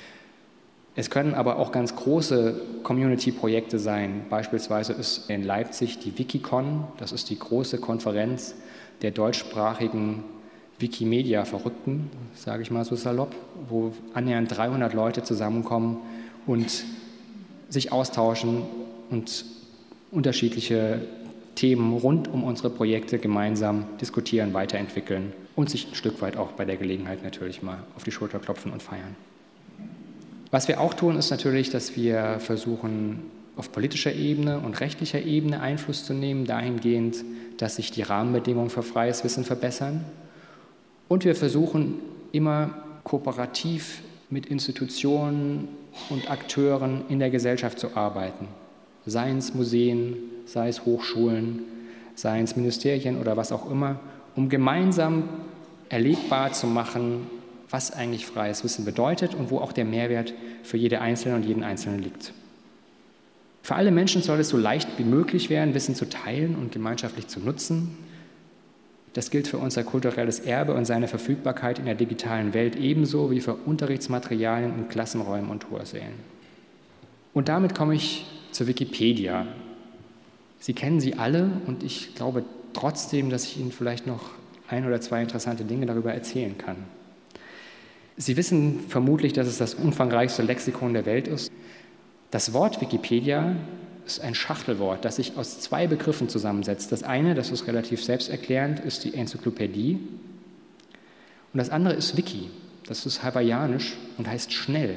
Es können aber auch ganz große Community-Projekte sein. Beispielsweise ist in Leipzig die Wikicon, das ist die große Konferenz der deutschsprachigen Wikimedia-Verrückten, sage ich mal so salopp, wo annähernd 300 Leute zusammenkommen und sich austauschen und unterschiedliche Themen rund um unsere Projekte gemeinsam diskutieren, weiterentwickeln und sich ein Stück weit auch bei der Gelegenheit natürlich mal auf die Schulter klopfen und feiern. Was wir auch tun, ist natürlich, dass wir versuchen, auf politischer Ebene und rechtlicher Ebene Einfluss zu nehmen, dahingehend, dass sich die Rahmenbedingungen für freies Wissen verbessern. Und wir versuchen immer kooperativ mit Institutionen und Akteuren in der Gesellschaft zu arbeiten, sei es Museen, sei es Hochschulen, sei es Ministerien oder was auch immer, um gemeinsam erlebbar zu machen, was eigentlich freies Wissen bedeutet und wo auch der Mehrwert für jede Einzelne und jeden Einzelnen liegt. Für alle Menschen soll es so leicht wie möglich werden, Wissen zu teilen und gemeinschaftlich zu nutzen. Das gilt für unser kulturelles Erbe und seine Verfügbarkeit in der digitalen Welt ebenso wie für Unterrichtsmaterialien in Klassenräumen und Hörsälen. Und damit komme ich zur Wikipedia. Sie kennen sie alle und ich glaube trotzdem, dass ich Ihnen vielleicht noch 1 oder 2 interessante Dinge darüber erzählen kann. Sie wissen vermutlich, dass es das umfangreichste Lexikon der Welt ist. Das Wort Wikipedia ist ein Schachtelwort, das sich aus zwei Begriffen zusammensetzt. Das eine, das ist relativ selbsterklärend, ist die Enzyklopädie. Und das andere ist Wiki. Das ist hawaiianisch und heißt schnell.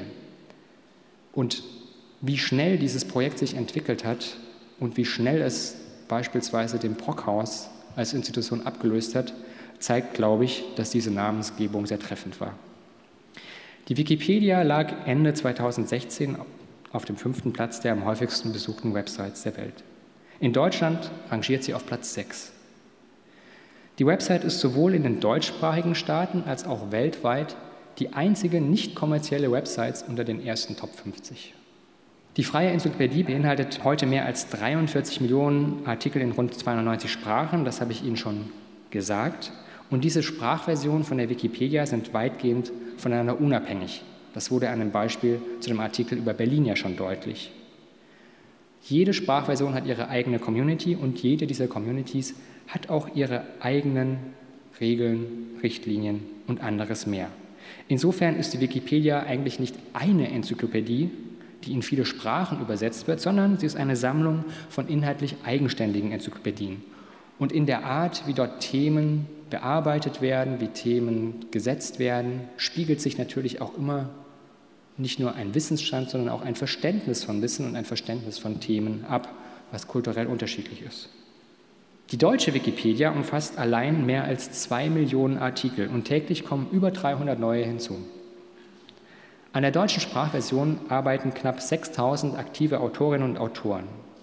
Und wie schnell dieses Projekt sich entwickelt hat und wie schnell es beispielsweise dem Brockhaus als Institution abgelöst hat, zeigt, glaube ich, dass diese Namensgebung sehr treffend war. Die Wikipedia lag Ende 2016 auf dem 5. Platz der am häufigsten besuchten Websites der Welt. In Deutschland rangiert sie auf Platz 6. Die Website ist sowohl in den deutschsprachigen Staaten als auch weltweit die einzige nicht kommerzielle Website unter den ersten Top 50. Die Freie Enzyklopädie beinhaltet heute mehr als 43 Millionen Artikel in rund 290 Sprachen, das habe ich Ihnen schon gesagt. Und diese Sprachversionen von der Wikipedia sind weitgehend voneinander unabhängig. Das wurde an einem Beispiel zu dem Artikel über Berlin ja schon deutlich. Jede Sprachversion hat ihre eigene Community und jede dieser Communities hat auch ihre eigenen Regeln, Richtlinien und anderes mehr. Insofern ist die Wikipedia eigentlich nicht eine Enzyklopädie, die in viele Sprachen übersetzt wird, sondern sie ist eine Sammlung von inhaltlich eigenständigen Enzyklopädien. Und in der Art, wie dort Themen bearbeitet werden, wie Themen gesetzt werden, spiegelt sich natürlich auch immer nicht nur ein Wissensstand, sondern auch ein Verständnis von Wissen und ein Verständnis von Themen ab, was kulturell unterschiedlich ist. Die deutsche Wikipedia umfasst allein mehr als 2 Millionen Artikel und täglich kommen über 300 neue hinzu. An der deutschen Sprachversion arbeiten knapp 6.000 aktive Autorinnen und Autoren.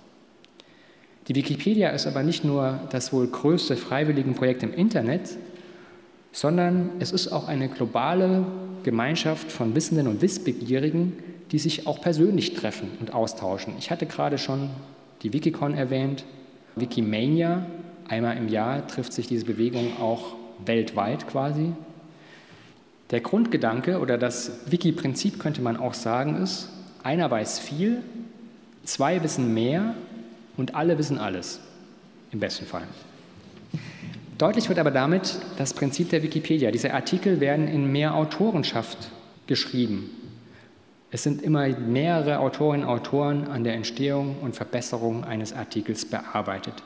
Die Wikipedia ist aber nicht nur das wohl größte Freiwilligenprojekt im Internet, sondern es ist auch eine globale Gemeinschaft von Wissenden und Wissbegierigen, die sich auch persönlich treffen und austauschen. Ich hatte gerade schon die Wikicon erwähnt, Wikimania, einmal im Jahr trifft sich diese Bewegung auch weltweit quasi. Der Grundgedanke oder das Wiki-Prinzip könnte man auch sagen ist, einer weiß viel, zwei wissen mehr und alle wissen alles, im besten Fall. Deutlich wird aber damit das Prinzip der Wikipedia. Diese Artikel werden in mehr Autorenschaft geschrieben. Es sind immer mehrere Autorinnen und Autoren an der Entstehung und Verbesserung eines Artikels bearbeitet.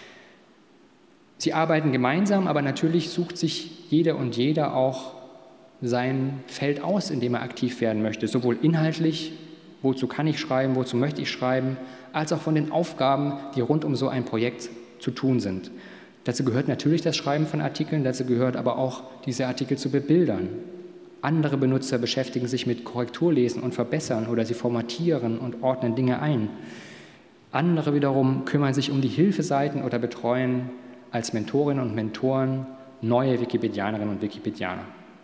Sie arbeiten gemeinsam, aber natürlich sucht sich jeder und jeder auch sein Feld aus, in dem er aktiv werden möchte, sowohl inhaltlich, wozu kann ich schreiben, wozu möchte ich schreiben, als auch von den Aufgaben, die rund um so ein Projekt zu tun sind. Dazu gehört natürlich das Schreiben von Artikeln, dazu gehört aber auch, diese Artikel zu bebildern. Andere Benutzer beschäftigen sich mit Korrekturlesen und Verbessern oder sie formatieren und ordnen Dinge ein. Andere wiederum kümmern sich um die Hilfeseiten oder betreuen als Mentorinnen und Mentoren neue Wikipedianerinnen und Wikipedianer.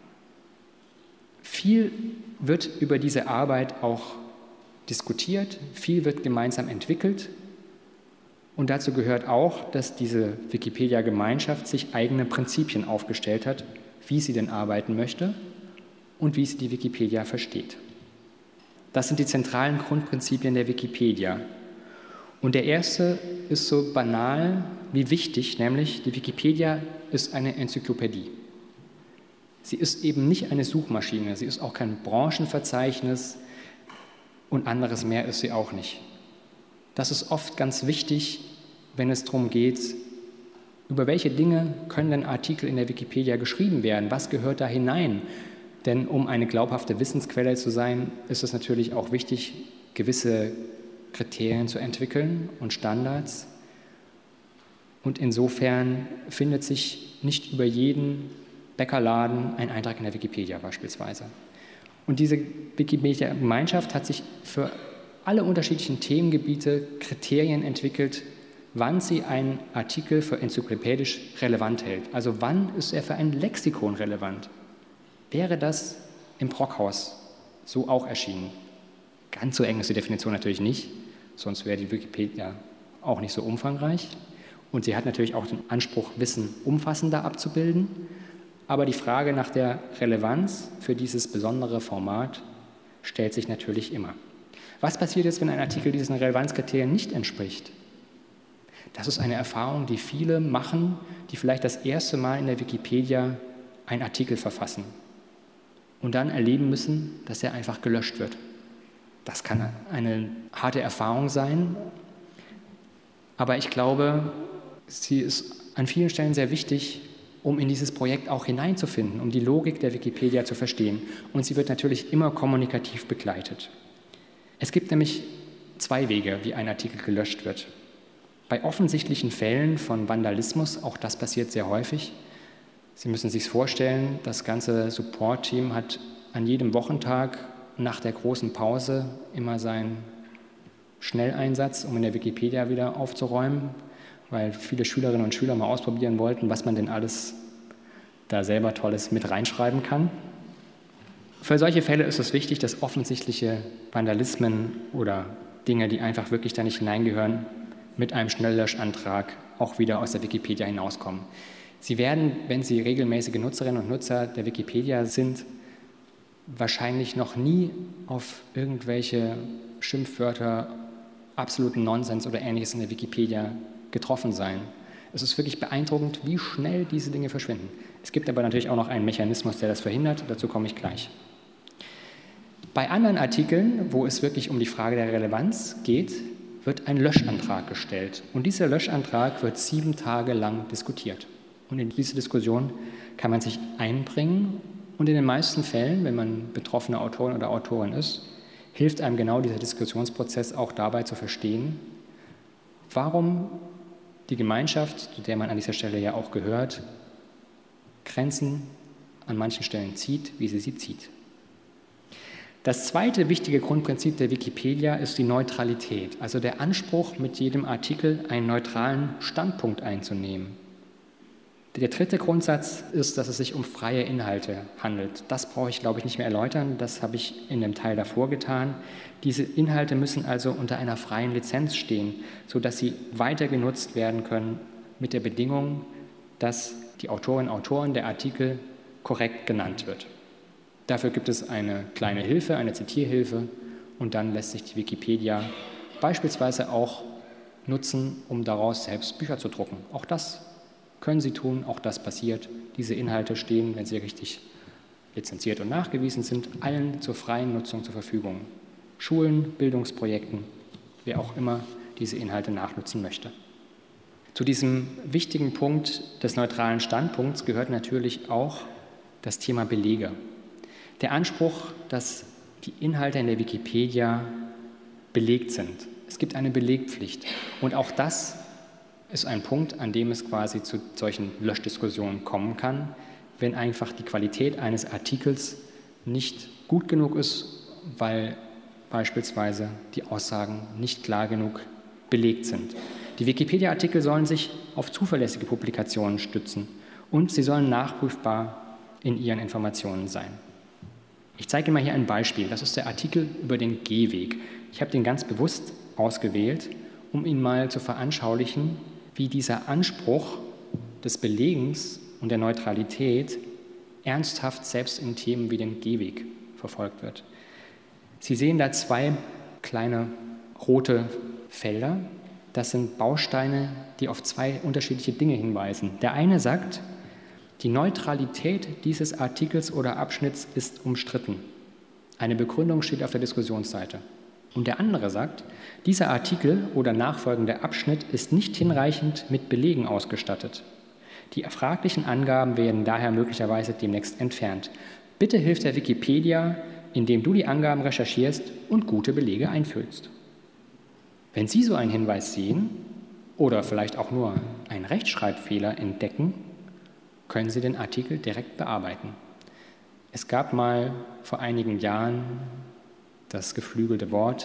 Viel wird über diese Arbeit auch diskutiert, viel wird gemeinsam entwickelt und dazu gehört auch, dass diese Wikipedia-Gemeinschaft sich eigene Prinzipien aufgestellt hat, wie sie denn arbeiten möchte und wie sie die Wikipedia versteht. Das sind die zentralen Grundprinzipien der Wikipedia. Und der erste ist so banal wie wichtig, nämlich die Wikipedia ist eine Enzyklopädie. Sie ist eben nicht eine Suchmaschine, sie ist auch kein Branchenverzeichnis und anderes mehr ist sie auch nicht. Das ist oft ganz wichtig, wenn es darum geht, über welche Dinge können denn Artikel in der Wikipedia geschrieben werden, was gehört da hinein? Denn um eine glaubhafte Wissensquelle zu sein, ist es natürlich auch wichtig, gewisse Kriterien zu entwickeln und Standards. Und insofern findet sich nicht über jeden Bäckerladen ein Eintrag in der Wikipedia beispielsweise. Und diese Wikipedia-Gemeinschaft hat sich für alle unterschiedlichen Themengebiete Kriterien entwickelt, wann sie einen Artikel für enzyklopädisch relevant hält. Also wann ist er für ein Lexikon relevant? Wäre das im Brockhaus so auch erschienen? Ganz so eng ist die Definition natürlich nicht, sonst wäre die Wikipedia auch nicht so umfangreich. Und sie hat natürlich auch den Anspruch, Wissen umfassender abzubilden. Aber die Frage nach der Relevanz für dieses besondere Format stellt sich natürlich immer. Was passiert jetzt, wenn ein Artikel diesen Relevanzkriterien nicht entspricht? Das ist eine Erfahrung, die viele machen, die vielleicht das erste Mal in der Wikipedia einen Artikel verfassen und dann erleben müssen, dass er einfach gelöscht wird. Das kann eine harte Erfahrung sein. Aber ich glaube, sie ist an vielen Stellen sehr wichtig, um in dieses Projekt auch hineinzufinden, um die Logik der Wikipedia zu verstehen. Und sie wird natürlich immer kommunikativ begleitet. Es gibt nämlich 2 Wege, wie ein Artikel gelöscht wird. Bei offensichtlichen Fällen von Vandalismus, auch das passiert sehr häufig. Sie müssen sich vorstellen, das ganze Support-Team hat an jedem Wochentag nach der großen Pause immer seinen Schnelleinsatz, um in der Wikipedia wieder aufzuräumen, weil viele Schülerinnen und Schüler mal ausprobieren wollten, was man denn alles da selber Tolles mit reinschreiben kann. Für solche Fälle ist es wichtig, dass offensichtliche Vandalismen oder Dinge, die einfach wirklich da nicht hineingehören, mit einem Schnelllöschantrag auch wieder aus der Wikipedia hinauskommen. Sie werden, wenn Sie regelmäßige Nutzerinnen und Nutzer der Wikipedia sind, wahrscheinlich noch nie auf irgendwelche Schimpfwörter, absoluten Nonsens oder Ähnliches in der Wikipedia getroffen sein. Es ist wirklich beeindruckend, wie schnell diese Dinge verschwinden. Es gibt aber natürlich auch noch einen Mechanismus, der das verhindert. Dazu komme ich gleich. Bei anderen Artikeln, wo es wirklich um die Frage der Relevanz geht, wird ein Löschantrag gestellt. Und dieser Löschantrag wird 7 Tage lang diskutiert. Und in diese Diskussion kann man sich einbringen. Und in den meisten Fällen, wenn man betroffene Autorin oder Autorin ist, hilft einem genau dieser Diskussionsprozess auch dabei zu verstehen, warum die Gemeinschaft, zu der man an dieser Stelle ja auch gehört, Grenzen an manchen Stellen zieht, wie sie zieht. Das zweite wichtige Grundprinzip der Wikipedia ist die Neutralität, also der Anspruch, mit jedem Artikel einen neutralen Standpunkt einzunehmen. Der dritte Grundsatz ist, dass es sich um freie Inhalte handelt. Das brauche ich, glaube ich, nicht mehr erläutern, das habe ich in dem Teil davor getan. Diese Inhalte müssen also unter einer freien Lizenz stehen, sodass sie weiter genutzt werden können mit der Bedingung, dass die Autorinnen und Autoren der Artikel korrekt genannt wird. Dafür gibt es eine kleine Hilfe, eine Zitierhilfe, und dann lässt sich die Wikipedia beispielsweise auch nutzen, um daraus selbst Bücher zu drucken. Auch das können Sie tun, auch das passiert. Diese Inhalte stehen, wenn sie richtig lizenziert und nachgewiesen sind, allen zur freien Nutzung zur Verfügung. Schulen, Bildungsprojekten, wer auch immer diese Inhalte nachnutzen möchte. Zu diesem wichtigen Punkt des neutralen Standpunkts gehört natürlich auch das Thema Belege. Der Anspruch, dass die Inhalte in der Wikipedia belegt sind. Es gibt eine Belegpflicht. Und auch das ist ein Punkt, an dem es quasi zu solchen Löschdiskussionen kommen kann, wenn einfach die Qualität eines Artikels nicht gut genug ist, weil beispielsweise die Aussagen nicht klar genug belegt sind. Die Wikipedia-Artikel sollen sich auf zuverlässige Publikationen stützen und sie sollen nachprüfbar in ihren Informationen sein. Ich zeige Ihnen mal hier ein Beispiel. Das ist der Artikel über den Gehweg. Ich habe den ganz bewusst ausgewählt, um Ihnen mal zu veranschaulichen, wie dieser Anspruch des Belegens und der Neutralität ernsthaft selbst in Themen wie den Gehweg verfolgt wird. Sie sehen da 2 kleine rote Felder. Das sind Bausteine, die auf 2 unterschiedliche Dinge hinweisen. Der eine sagt, die Neutralität dieses Artikels oder Abschnitts ist umstritten. Eine Begründung steht auf der Diskussionsseite. Und der andere sagt, dieser Artikel oder nachfolgende Abschnitt ist nicht hinreichend mit Belegen ausgestattet. Die fraglichen Angaben werden daher möglicherweise demnächst entfernt. Bitte hilf der Wikipedia, indem du die Angaben recherchierst und gute Belege einfüllst. Wenn Sie so einen Hinweis sehen oder vielleicht auch nur einen Rechtschreibfehler entdecken, können Sie den Artikel direkt bearbeiten. Es gab mal vor einigen Jahren das geflügelte Wort,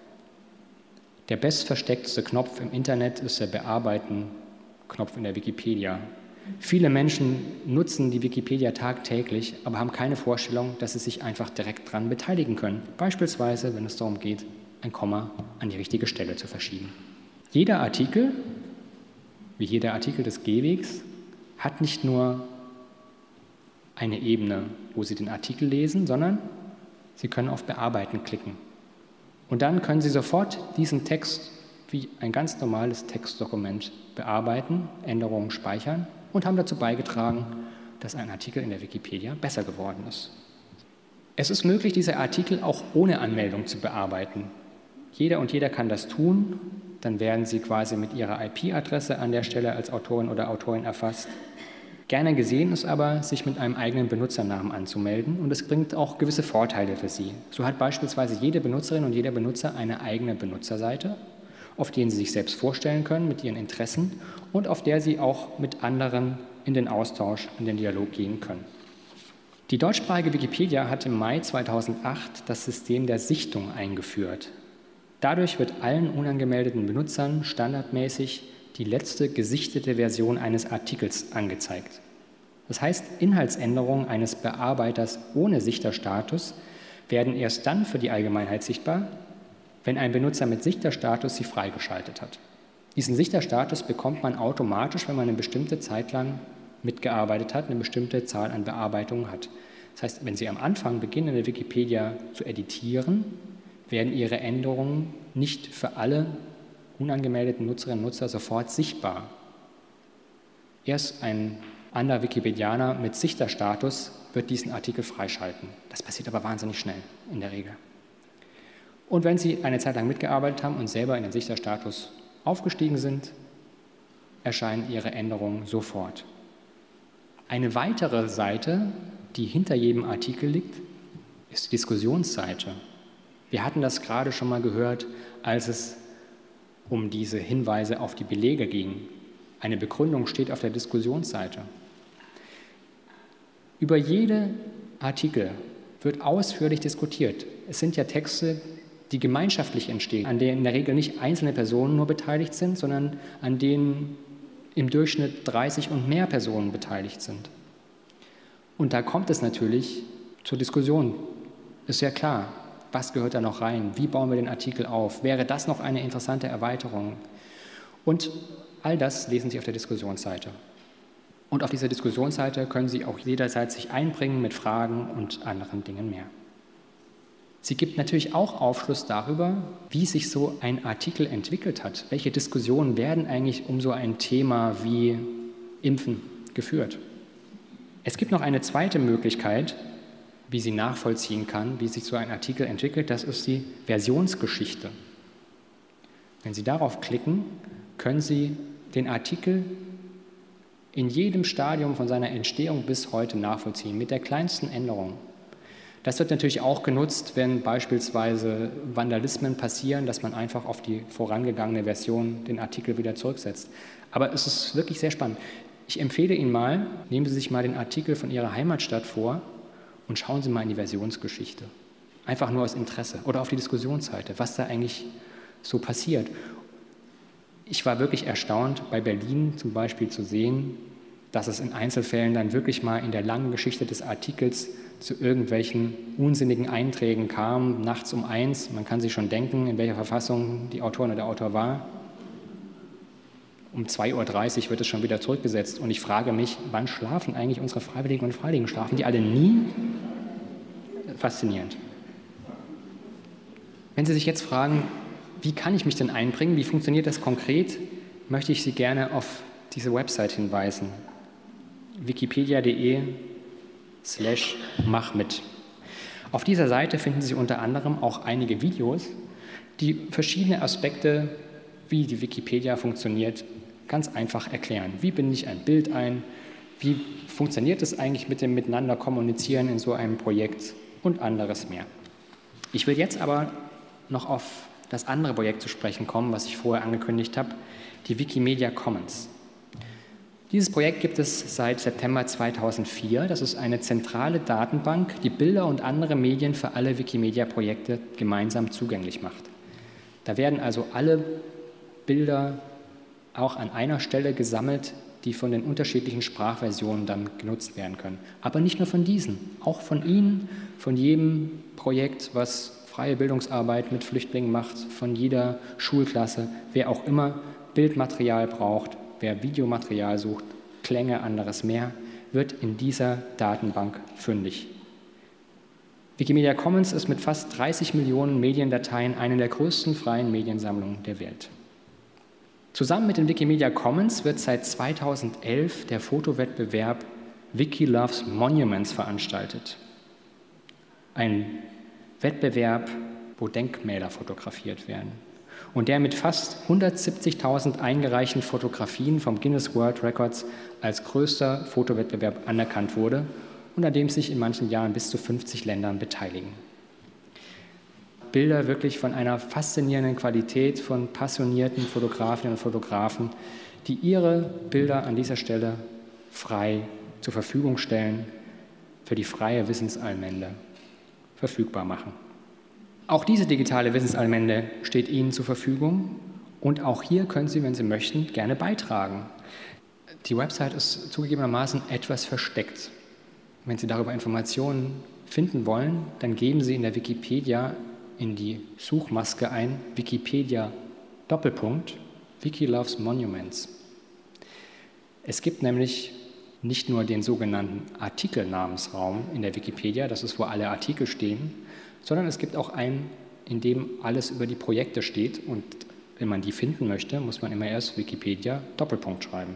der bestversteckteste Knopf im Internet ist der Bearbeiten-Knopf in der Wikipedia. Viele Menschen nutzen die Wikipedia tagtäglich, aber haben keine Vorstellung, dass sie sich einfach direkt daran beteiligen können. Beispielsweise, wenn es darum geht, ein Komma an die richtige Stelle zu verschieben. Jeder Artikel, wie jeder Artikel des Gehwegs, hat nicht nur eine Ebene, wo Sie den Artikel lesen, sondern Sie können auf Bearbeiten klicken. Und dann können Sie sofort diesen Text wie ein ganz normales Textdokument bearbeiten, Änderungen speichern und haben dazu beigetragen, dass ein Artikel in der Wikipedia besser geworden ist. Es ist möglich, diese Artikel auch ohne Anmeldung zu bearbeiten. Jeder und jeder kann das tun. Dann werden Sie quasi mit Ihrer IP-Adresse an der Stelle als Autorin oder Autorin erfasst. Gerne gesehen ist aber, sich mit einem eigenen Benutzernamen anzumelden, und es bringt auch gewisse Vorteile für Sie. So hat beispielsweise jede Benutzerin und jeder Benutzer eine eigene Benutzerseite, auf der Sie sich selbst vorstellen können mit Ihren Interessen und auf der Sie auch mit anderen in den Austausch, in den Dialog gehen können. Die deutschsprachige Wikipedia hat im Mai 2008 das System der Sichtung eingeführt. Dadurch wird allen unangemeldeten Benutzern standardmäßig die letzte gesichtete Version eines Artikels angezeigt. Das heißt, Inhaltsänderungen eines Bearbeiters ohne Sichterstatus werden erst dann für die Allgemeinheit sichtbar, wenn ein Benutzer mit Sichterstatus sie freigeschaltet hat. Diesen Sichterstatus bekommt man automatisch, wenn man eine bestimmte Zeit lang mitgearbeitet hat, eine bestimmte Zahl an Bearbeitungen hat. Das heißt, wenn Sie am Anfang beginnen, eine Wikipedia zu editieren, werden Ihre Änderungen nicht für alle unangemeldeten Nutzerinnen und Nutzer sofort sichtbar. Erst ein anderer Wikipedianer mit Sichterstatus wird diesen Artikel freischalten. Das passiert aber wahnsinnig schnell in der Regel. Und wenn Sie eine Zeit lang mitgearbeitet haben und selber in den Sichterstatus aufgestiegen sind, erscheinen Ihre Änderungen sofort. Eine weitere Seite, die hinter jedem Artikel liegt, ist die Diskussionsseite. Wir hatten das gerade schon mal gehört, als es um diese Hinweise auf die Belege ging. Eine Begründung steht auf der Diskussionsseite. Über jeden Artikel wird ausführlich diskutiert. Es sind ja Texte, die gemeinschaftlich entstehen, an denen in der Regel nicht einzelne Personen nur beteiligt sind, sondern an denen im Durchschnitt 30 und mehr Personen beteiligt sind. Und da kommt es natürlich zur Diskussion. Ist ja klar. Was gehört da noch rein? Wie bauen wir den Artikel auf? Wäre das noch eine interessante Erweiterung? Und all das lesen Sie auf der Diskussionsseite. Und auf dieser Diskussionsseite können Sie auch jederzeit sich einbringen mit Fragen und anderen Dingen mehr. Sie gibt natürlich auch Aufschluss darüber, wie sich so ein Artikel entwickelt hat. Welche Diskussionen werden eigentlich um so ein Thema wie Impfen geführt? Es gibt noch eine zweite Möglichkeit, wie sie nachvollziehen kann, wie sich so ein Artikel entwickelt, das ist die Versionsgeschichte. Wenn Sie darauf klicken, können Sie den Artikel in jedem Stadium von seiner Entstehung bis heute nachvollziehen, mit der kleinsten Änderung. Das wird natürlich auch genutzt, wenn beispielsweise Vandalismen passieren, dass man einfach auf die vorangegangene Version den Artikel wieder zurücksetzt. Aber es ist wirklich sehr spannend. Ich empfehle Ihnen mal, nehmen Sie sich mal den Artikel von Ihrer Heimatstadt vor, und schauen Sie mal in die Versionsgeschichte. Einfach nur aus Interesse oder auf die Diskussionsseite, was da eigentlich so passiert. Ich war wirklich erstaunt, bei Berlin zum Beispiel zu sehen, dass es in Einzelfällen dann wirklich mal in der langen Geschichte des Artikels zu irgendwelchen unsinnigen Einträgen kam, nachts um 1. Man kann sich schon denken, in welcher Verfassung die Autorin oder der Autor war. Um 2:30 Uhr wird es schon wieder zurückgesetzt. Und ich frage mich, wann schlafen eigentlich unsere Freiwilligen und Freiwilligen? Schlafen die alle nie? Faszinierend. Wenn Sie sich jetzt fragen, wie kann ich mich denn einbringen, wie funktioniert das konkret, möchte ich Sie gerne auf diese Website hinweisen. wikipedia.de/machmit. Auf dieser Seite finden Sie unter anderem auch einige Videos, die verschiedene Aspekte, wie die Wikipedia funktioniert, ganz einfach erklären. Wie binde ich ein Bild ein? Wie funktioniert es eigentlich mit dem Miteinander kommunizieren in so einem Projekt und anderes mehr. Ich will jetzt aber noch auf das andere Projekt zu sprechen kommen, was ich vorher angekündigt habe, die Wikimedia Commons. Dieses Projekt gibt es seit September 2004. Das ist eine zentrale Datenbank, die Bilder und andere Medien für alle Wikimedia-Projekte gemeinsam zugänglich macht. Da werden also alle Bilder auch an einer Stelle gesammelt, die von den unterschiedlichen Sprachversionen dann genutzt werden können. Aber nicht nur von diesen, auch von Ihnen, von jedem Projekt, was freie Bildungsarbeit mit Flüchtlingen macht, von jeder Schulklasse, wer auch immer Bildmaterial braucht, wer Videomaterial sucht, Klänge, anderes mehr, wird in dieser Datenbank fündig. Wikimedia Commons ist mit fast 30 Millionen Mediendateien eine der größten freien Mediensammlungen der Welt. Zusammen mit den Wikimedia Commons wird seit 2011 der Fotowettbewerb Wiki Loves Monuments veranstaltet. Ein Wettbewerb, wo Denkmäler fotografiert werden. und der mit fast 170.000 eingereichten Fotografien vom Guinness World Records als größter Fotowettbewerb anerkannt wurde und an dem sich in manchen Jahren bis zu 50 Ländern beteiligen. Bilder wirklich von einer faszinierenden Qualität von passionierten Fotografinnen und Fotografen, die ihre Bilder an dieser Stelle frei zur Verfügung stellen, für die freie Wissensallmende verfügbar machen. Auch diese digitale Wissensallmende steht Ihnen zur Verfügung und auch hier können Sie, wenn Sie möchten, gerne beitragen. Die Website ist zugegebenermaßen etwas versteckt. Wenn Sie darüber Informationen finden wollen, dann geben Sie in der Wikipedia in die Suchmaske ein Wikipedia Doppelpunkt Wiki Loves Monuments. Es gibt nämlich nicht nur den sogenannten Artikelnamensraum in der Wikipedia, das ist, wo alle Artikel stehen, sondern es gibt auch einen, in dem alles über die Projekte steht und wenn man die finden möchte, muss man immer erst Wikipedia Doppelpunkt schreiben.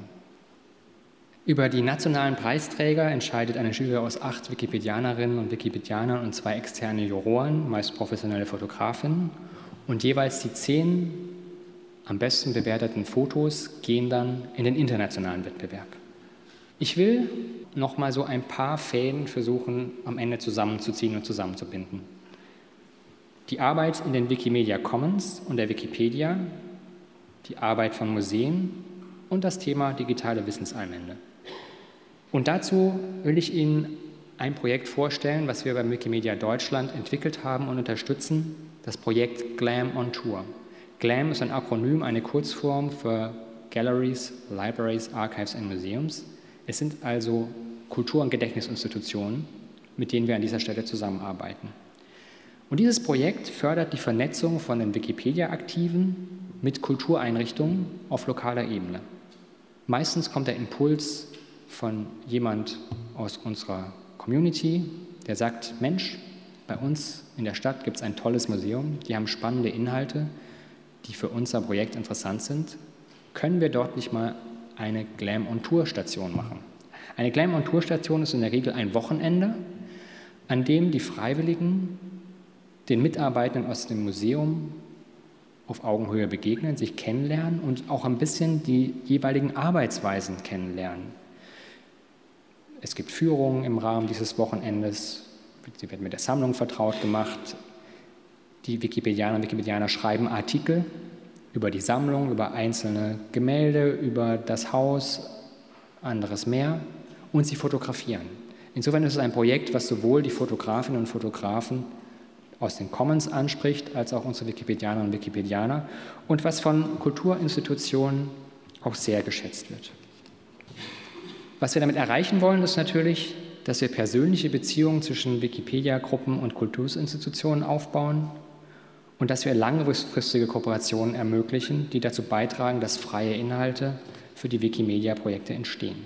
Über die nationalen Preisträger entscheidet eine Jury aus 8 Wikipedianerinnen und Wikipedianern und 2 externe Juroren, meist professionelle Fotografinnen, und jeweils die 10 am besten bewerteten Fotos gehen dann in den internationalen Wettbewerb. Ich will noch mal so ein paar Fäden versuchen, am Ende zusammenzuziehen und zusammenzubinden. Die Arbeit in den Wikimedia Commons und der Wikipedia, die Arbeit von Museen und das Thema digitale Wissensallmende. Und dazu will ich Ihnen ein Projekt vorstellen, was wir beim Wikimedia Deutschland entwickelt haben und unterstützen, das Projekt GLAM on Tour. GLAM ist ein Akronym, eine Kurzform für Galleries, Libraries, Archives and Museums. Es sind also Kultur- und Gedächtnisinstitutionen, mit denen wir an dieser Stelle zusammenarbeiten. Und dieses Projekt fördert die Vernetzung von den Wikipedia-Aktiven mit Kultureinrichtungen auf lokaler Ebene. Meistens kommt der Impuls von jemand aus unserer Community, der sagt, Mensch, bei uns in der Stadt gibt es ein tolles Museum, die haben spannende Inhalte, die für unser Projekt interessant sind. Können wir dort nicht mal eine Glam-on-Tour-Station machen? Eine Glam-on-Tour-Station ist in der Regel ein Wochenende, an dem die Freiwilligen den Mitarbeitenden aus dem Museum auf Augenhöhe begegnen, sich kennenlernen und auch ein bisschen die jeweiligen Arbeitsweisen kennenlernen. Es gibt Führungen im Rahmen dieses Wochenendes, sie werden mit der Sammlung vertraut gemacht. Die Wikipedianer und Wikipedianer schreiben Artikel über die Sammlung, über einzelne Gemälde, über das Haus, anderes mehr und sie fotografieren. Insofern ist es ein Projekt, was sowohl die Fotografinnen und Fotografen aus den Commons anspricht, als auch unsere Wikipedianer und Wikipedianer und was von Kulturinstitutionen auch sehr geschätzt wird. Was wir damit erreichen wollen, ist natürlich, dass wir persönliche Beziehungen zwischen Wikipedia-Gruppen und Kulturinstitutionen aufbauen und dass wir langfristige Kooperationen ermöglichen, die dazu beitragen, dass freie Inhalte für die Wikimedia-Projekte entstehen.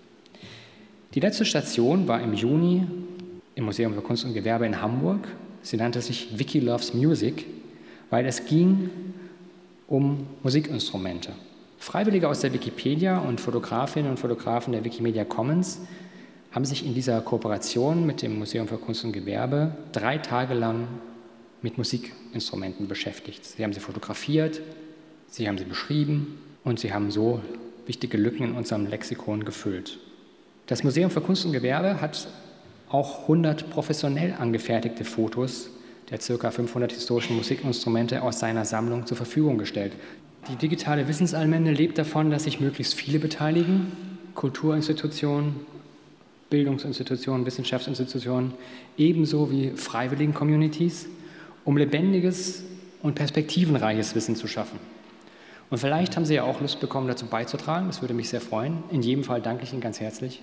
Die letzte Station war im Juni im Museum für Kunst und Gewerbe in Hamburg. Sie nannte sich Wiki Loves Music, weil es ging um Musikinstrumente. Freiwillige aus der Wikipedia und Fotografinnen und Fotografen der Wikimedia Commons haben sich in dieser Kooperation mit dem Museum für Kunst und Gewerbe 3 Tage lang mit Musikinstrumenten beschäftigt. Sie haben sie fotografiert, sie haben sie beschrieben und sie haben so wichtige Lücken in unserem Lexikon gefüllt. Das Museum für Kunst und Gewerbe hat auch 100 professionell angefertigte Fotos der ca. 500 historischen Musikinstrumente aus seiner Sammlung zur Verfügung gestellt. Die digitale Wissensallmende lebt davon, dass sich möglichst viele beteiligen, Kulturinstitutionen, Bildungsinstitutionen, Wissenschaftsinstitutionen, ebenso wie freiwilligen Communities, um lebendiges und perspektivenreiches Wissen zu schaffen. Und vielleicht haben Sie ja auch Lust bekommen, dazu beizutragen, das würde mich sehr freuen. In jedem Fall danke ich Ihnen ganz herzlich.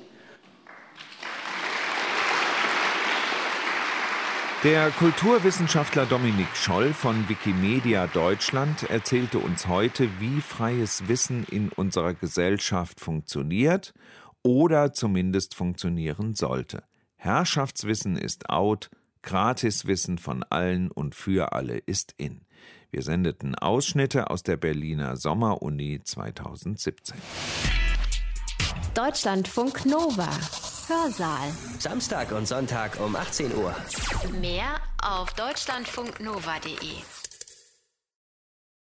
Der Kulturwissenschaftler Dominik Scholl von Wikimedia Deutschland erzählte uns heute, wie freies Wissen in unserer Gesellschaft funktioniert oder zumindest funktionieren sollte. Herrschaftswissen ist out, Gratiswissen von allen und für alle ist in. Wir sendeten Ausschnitte aus der Berliner Sommeruni 2017. Deutschlandfunk Nova. Hörsaal. Samstag und Sonntag um 18 Uhr. Mehr auf deutschlandfunknova.de.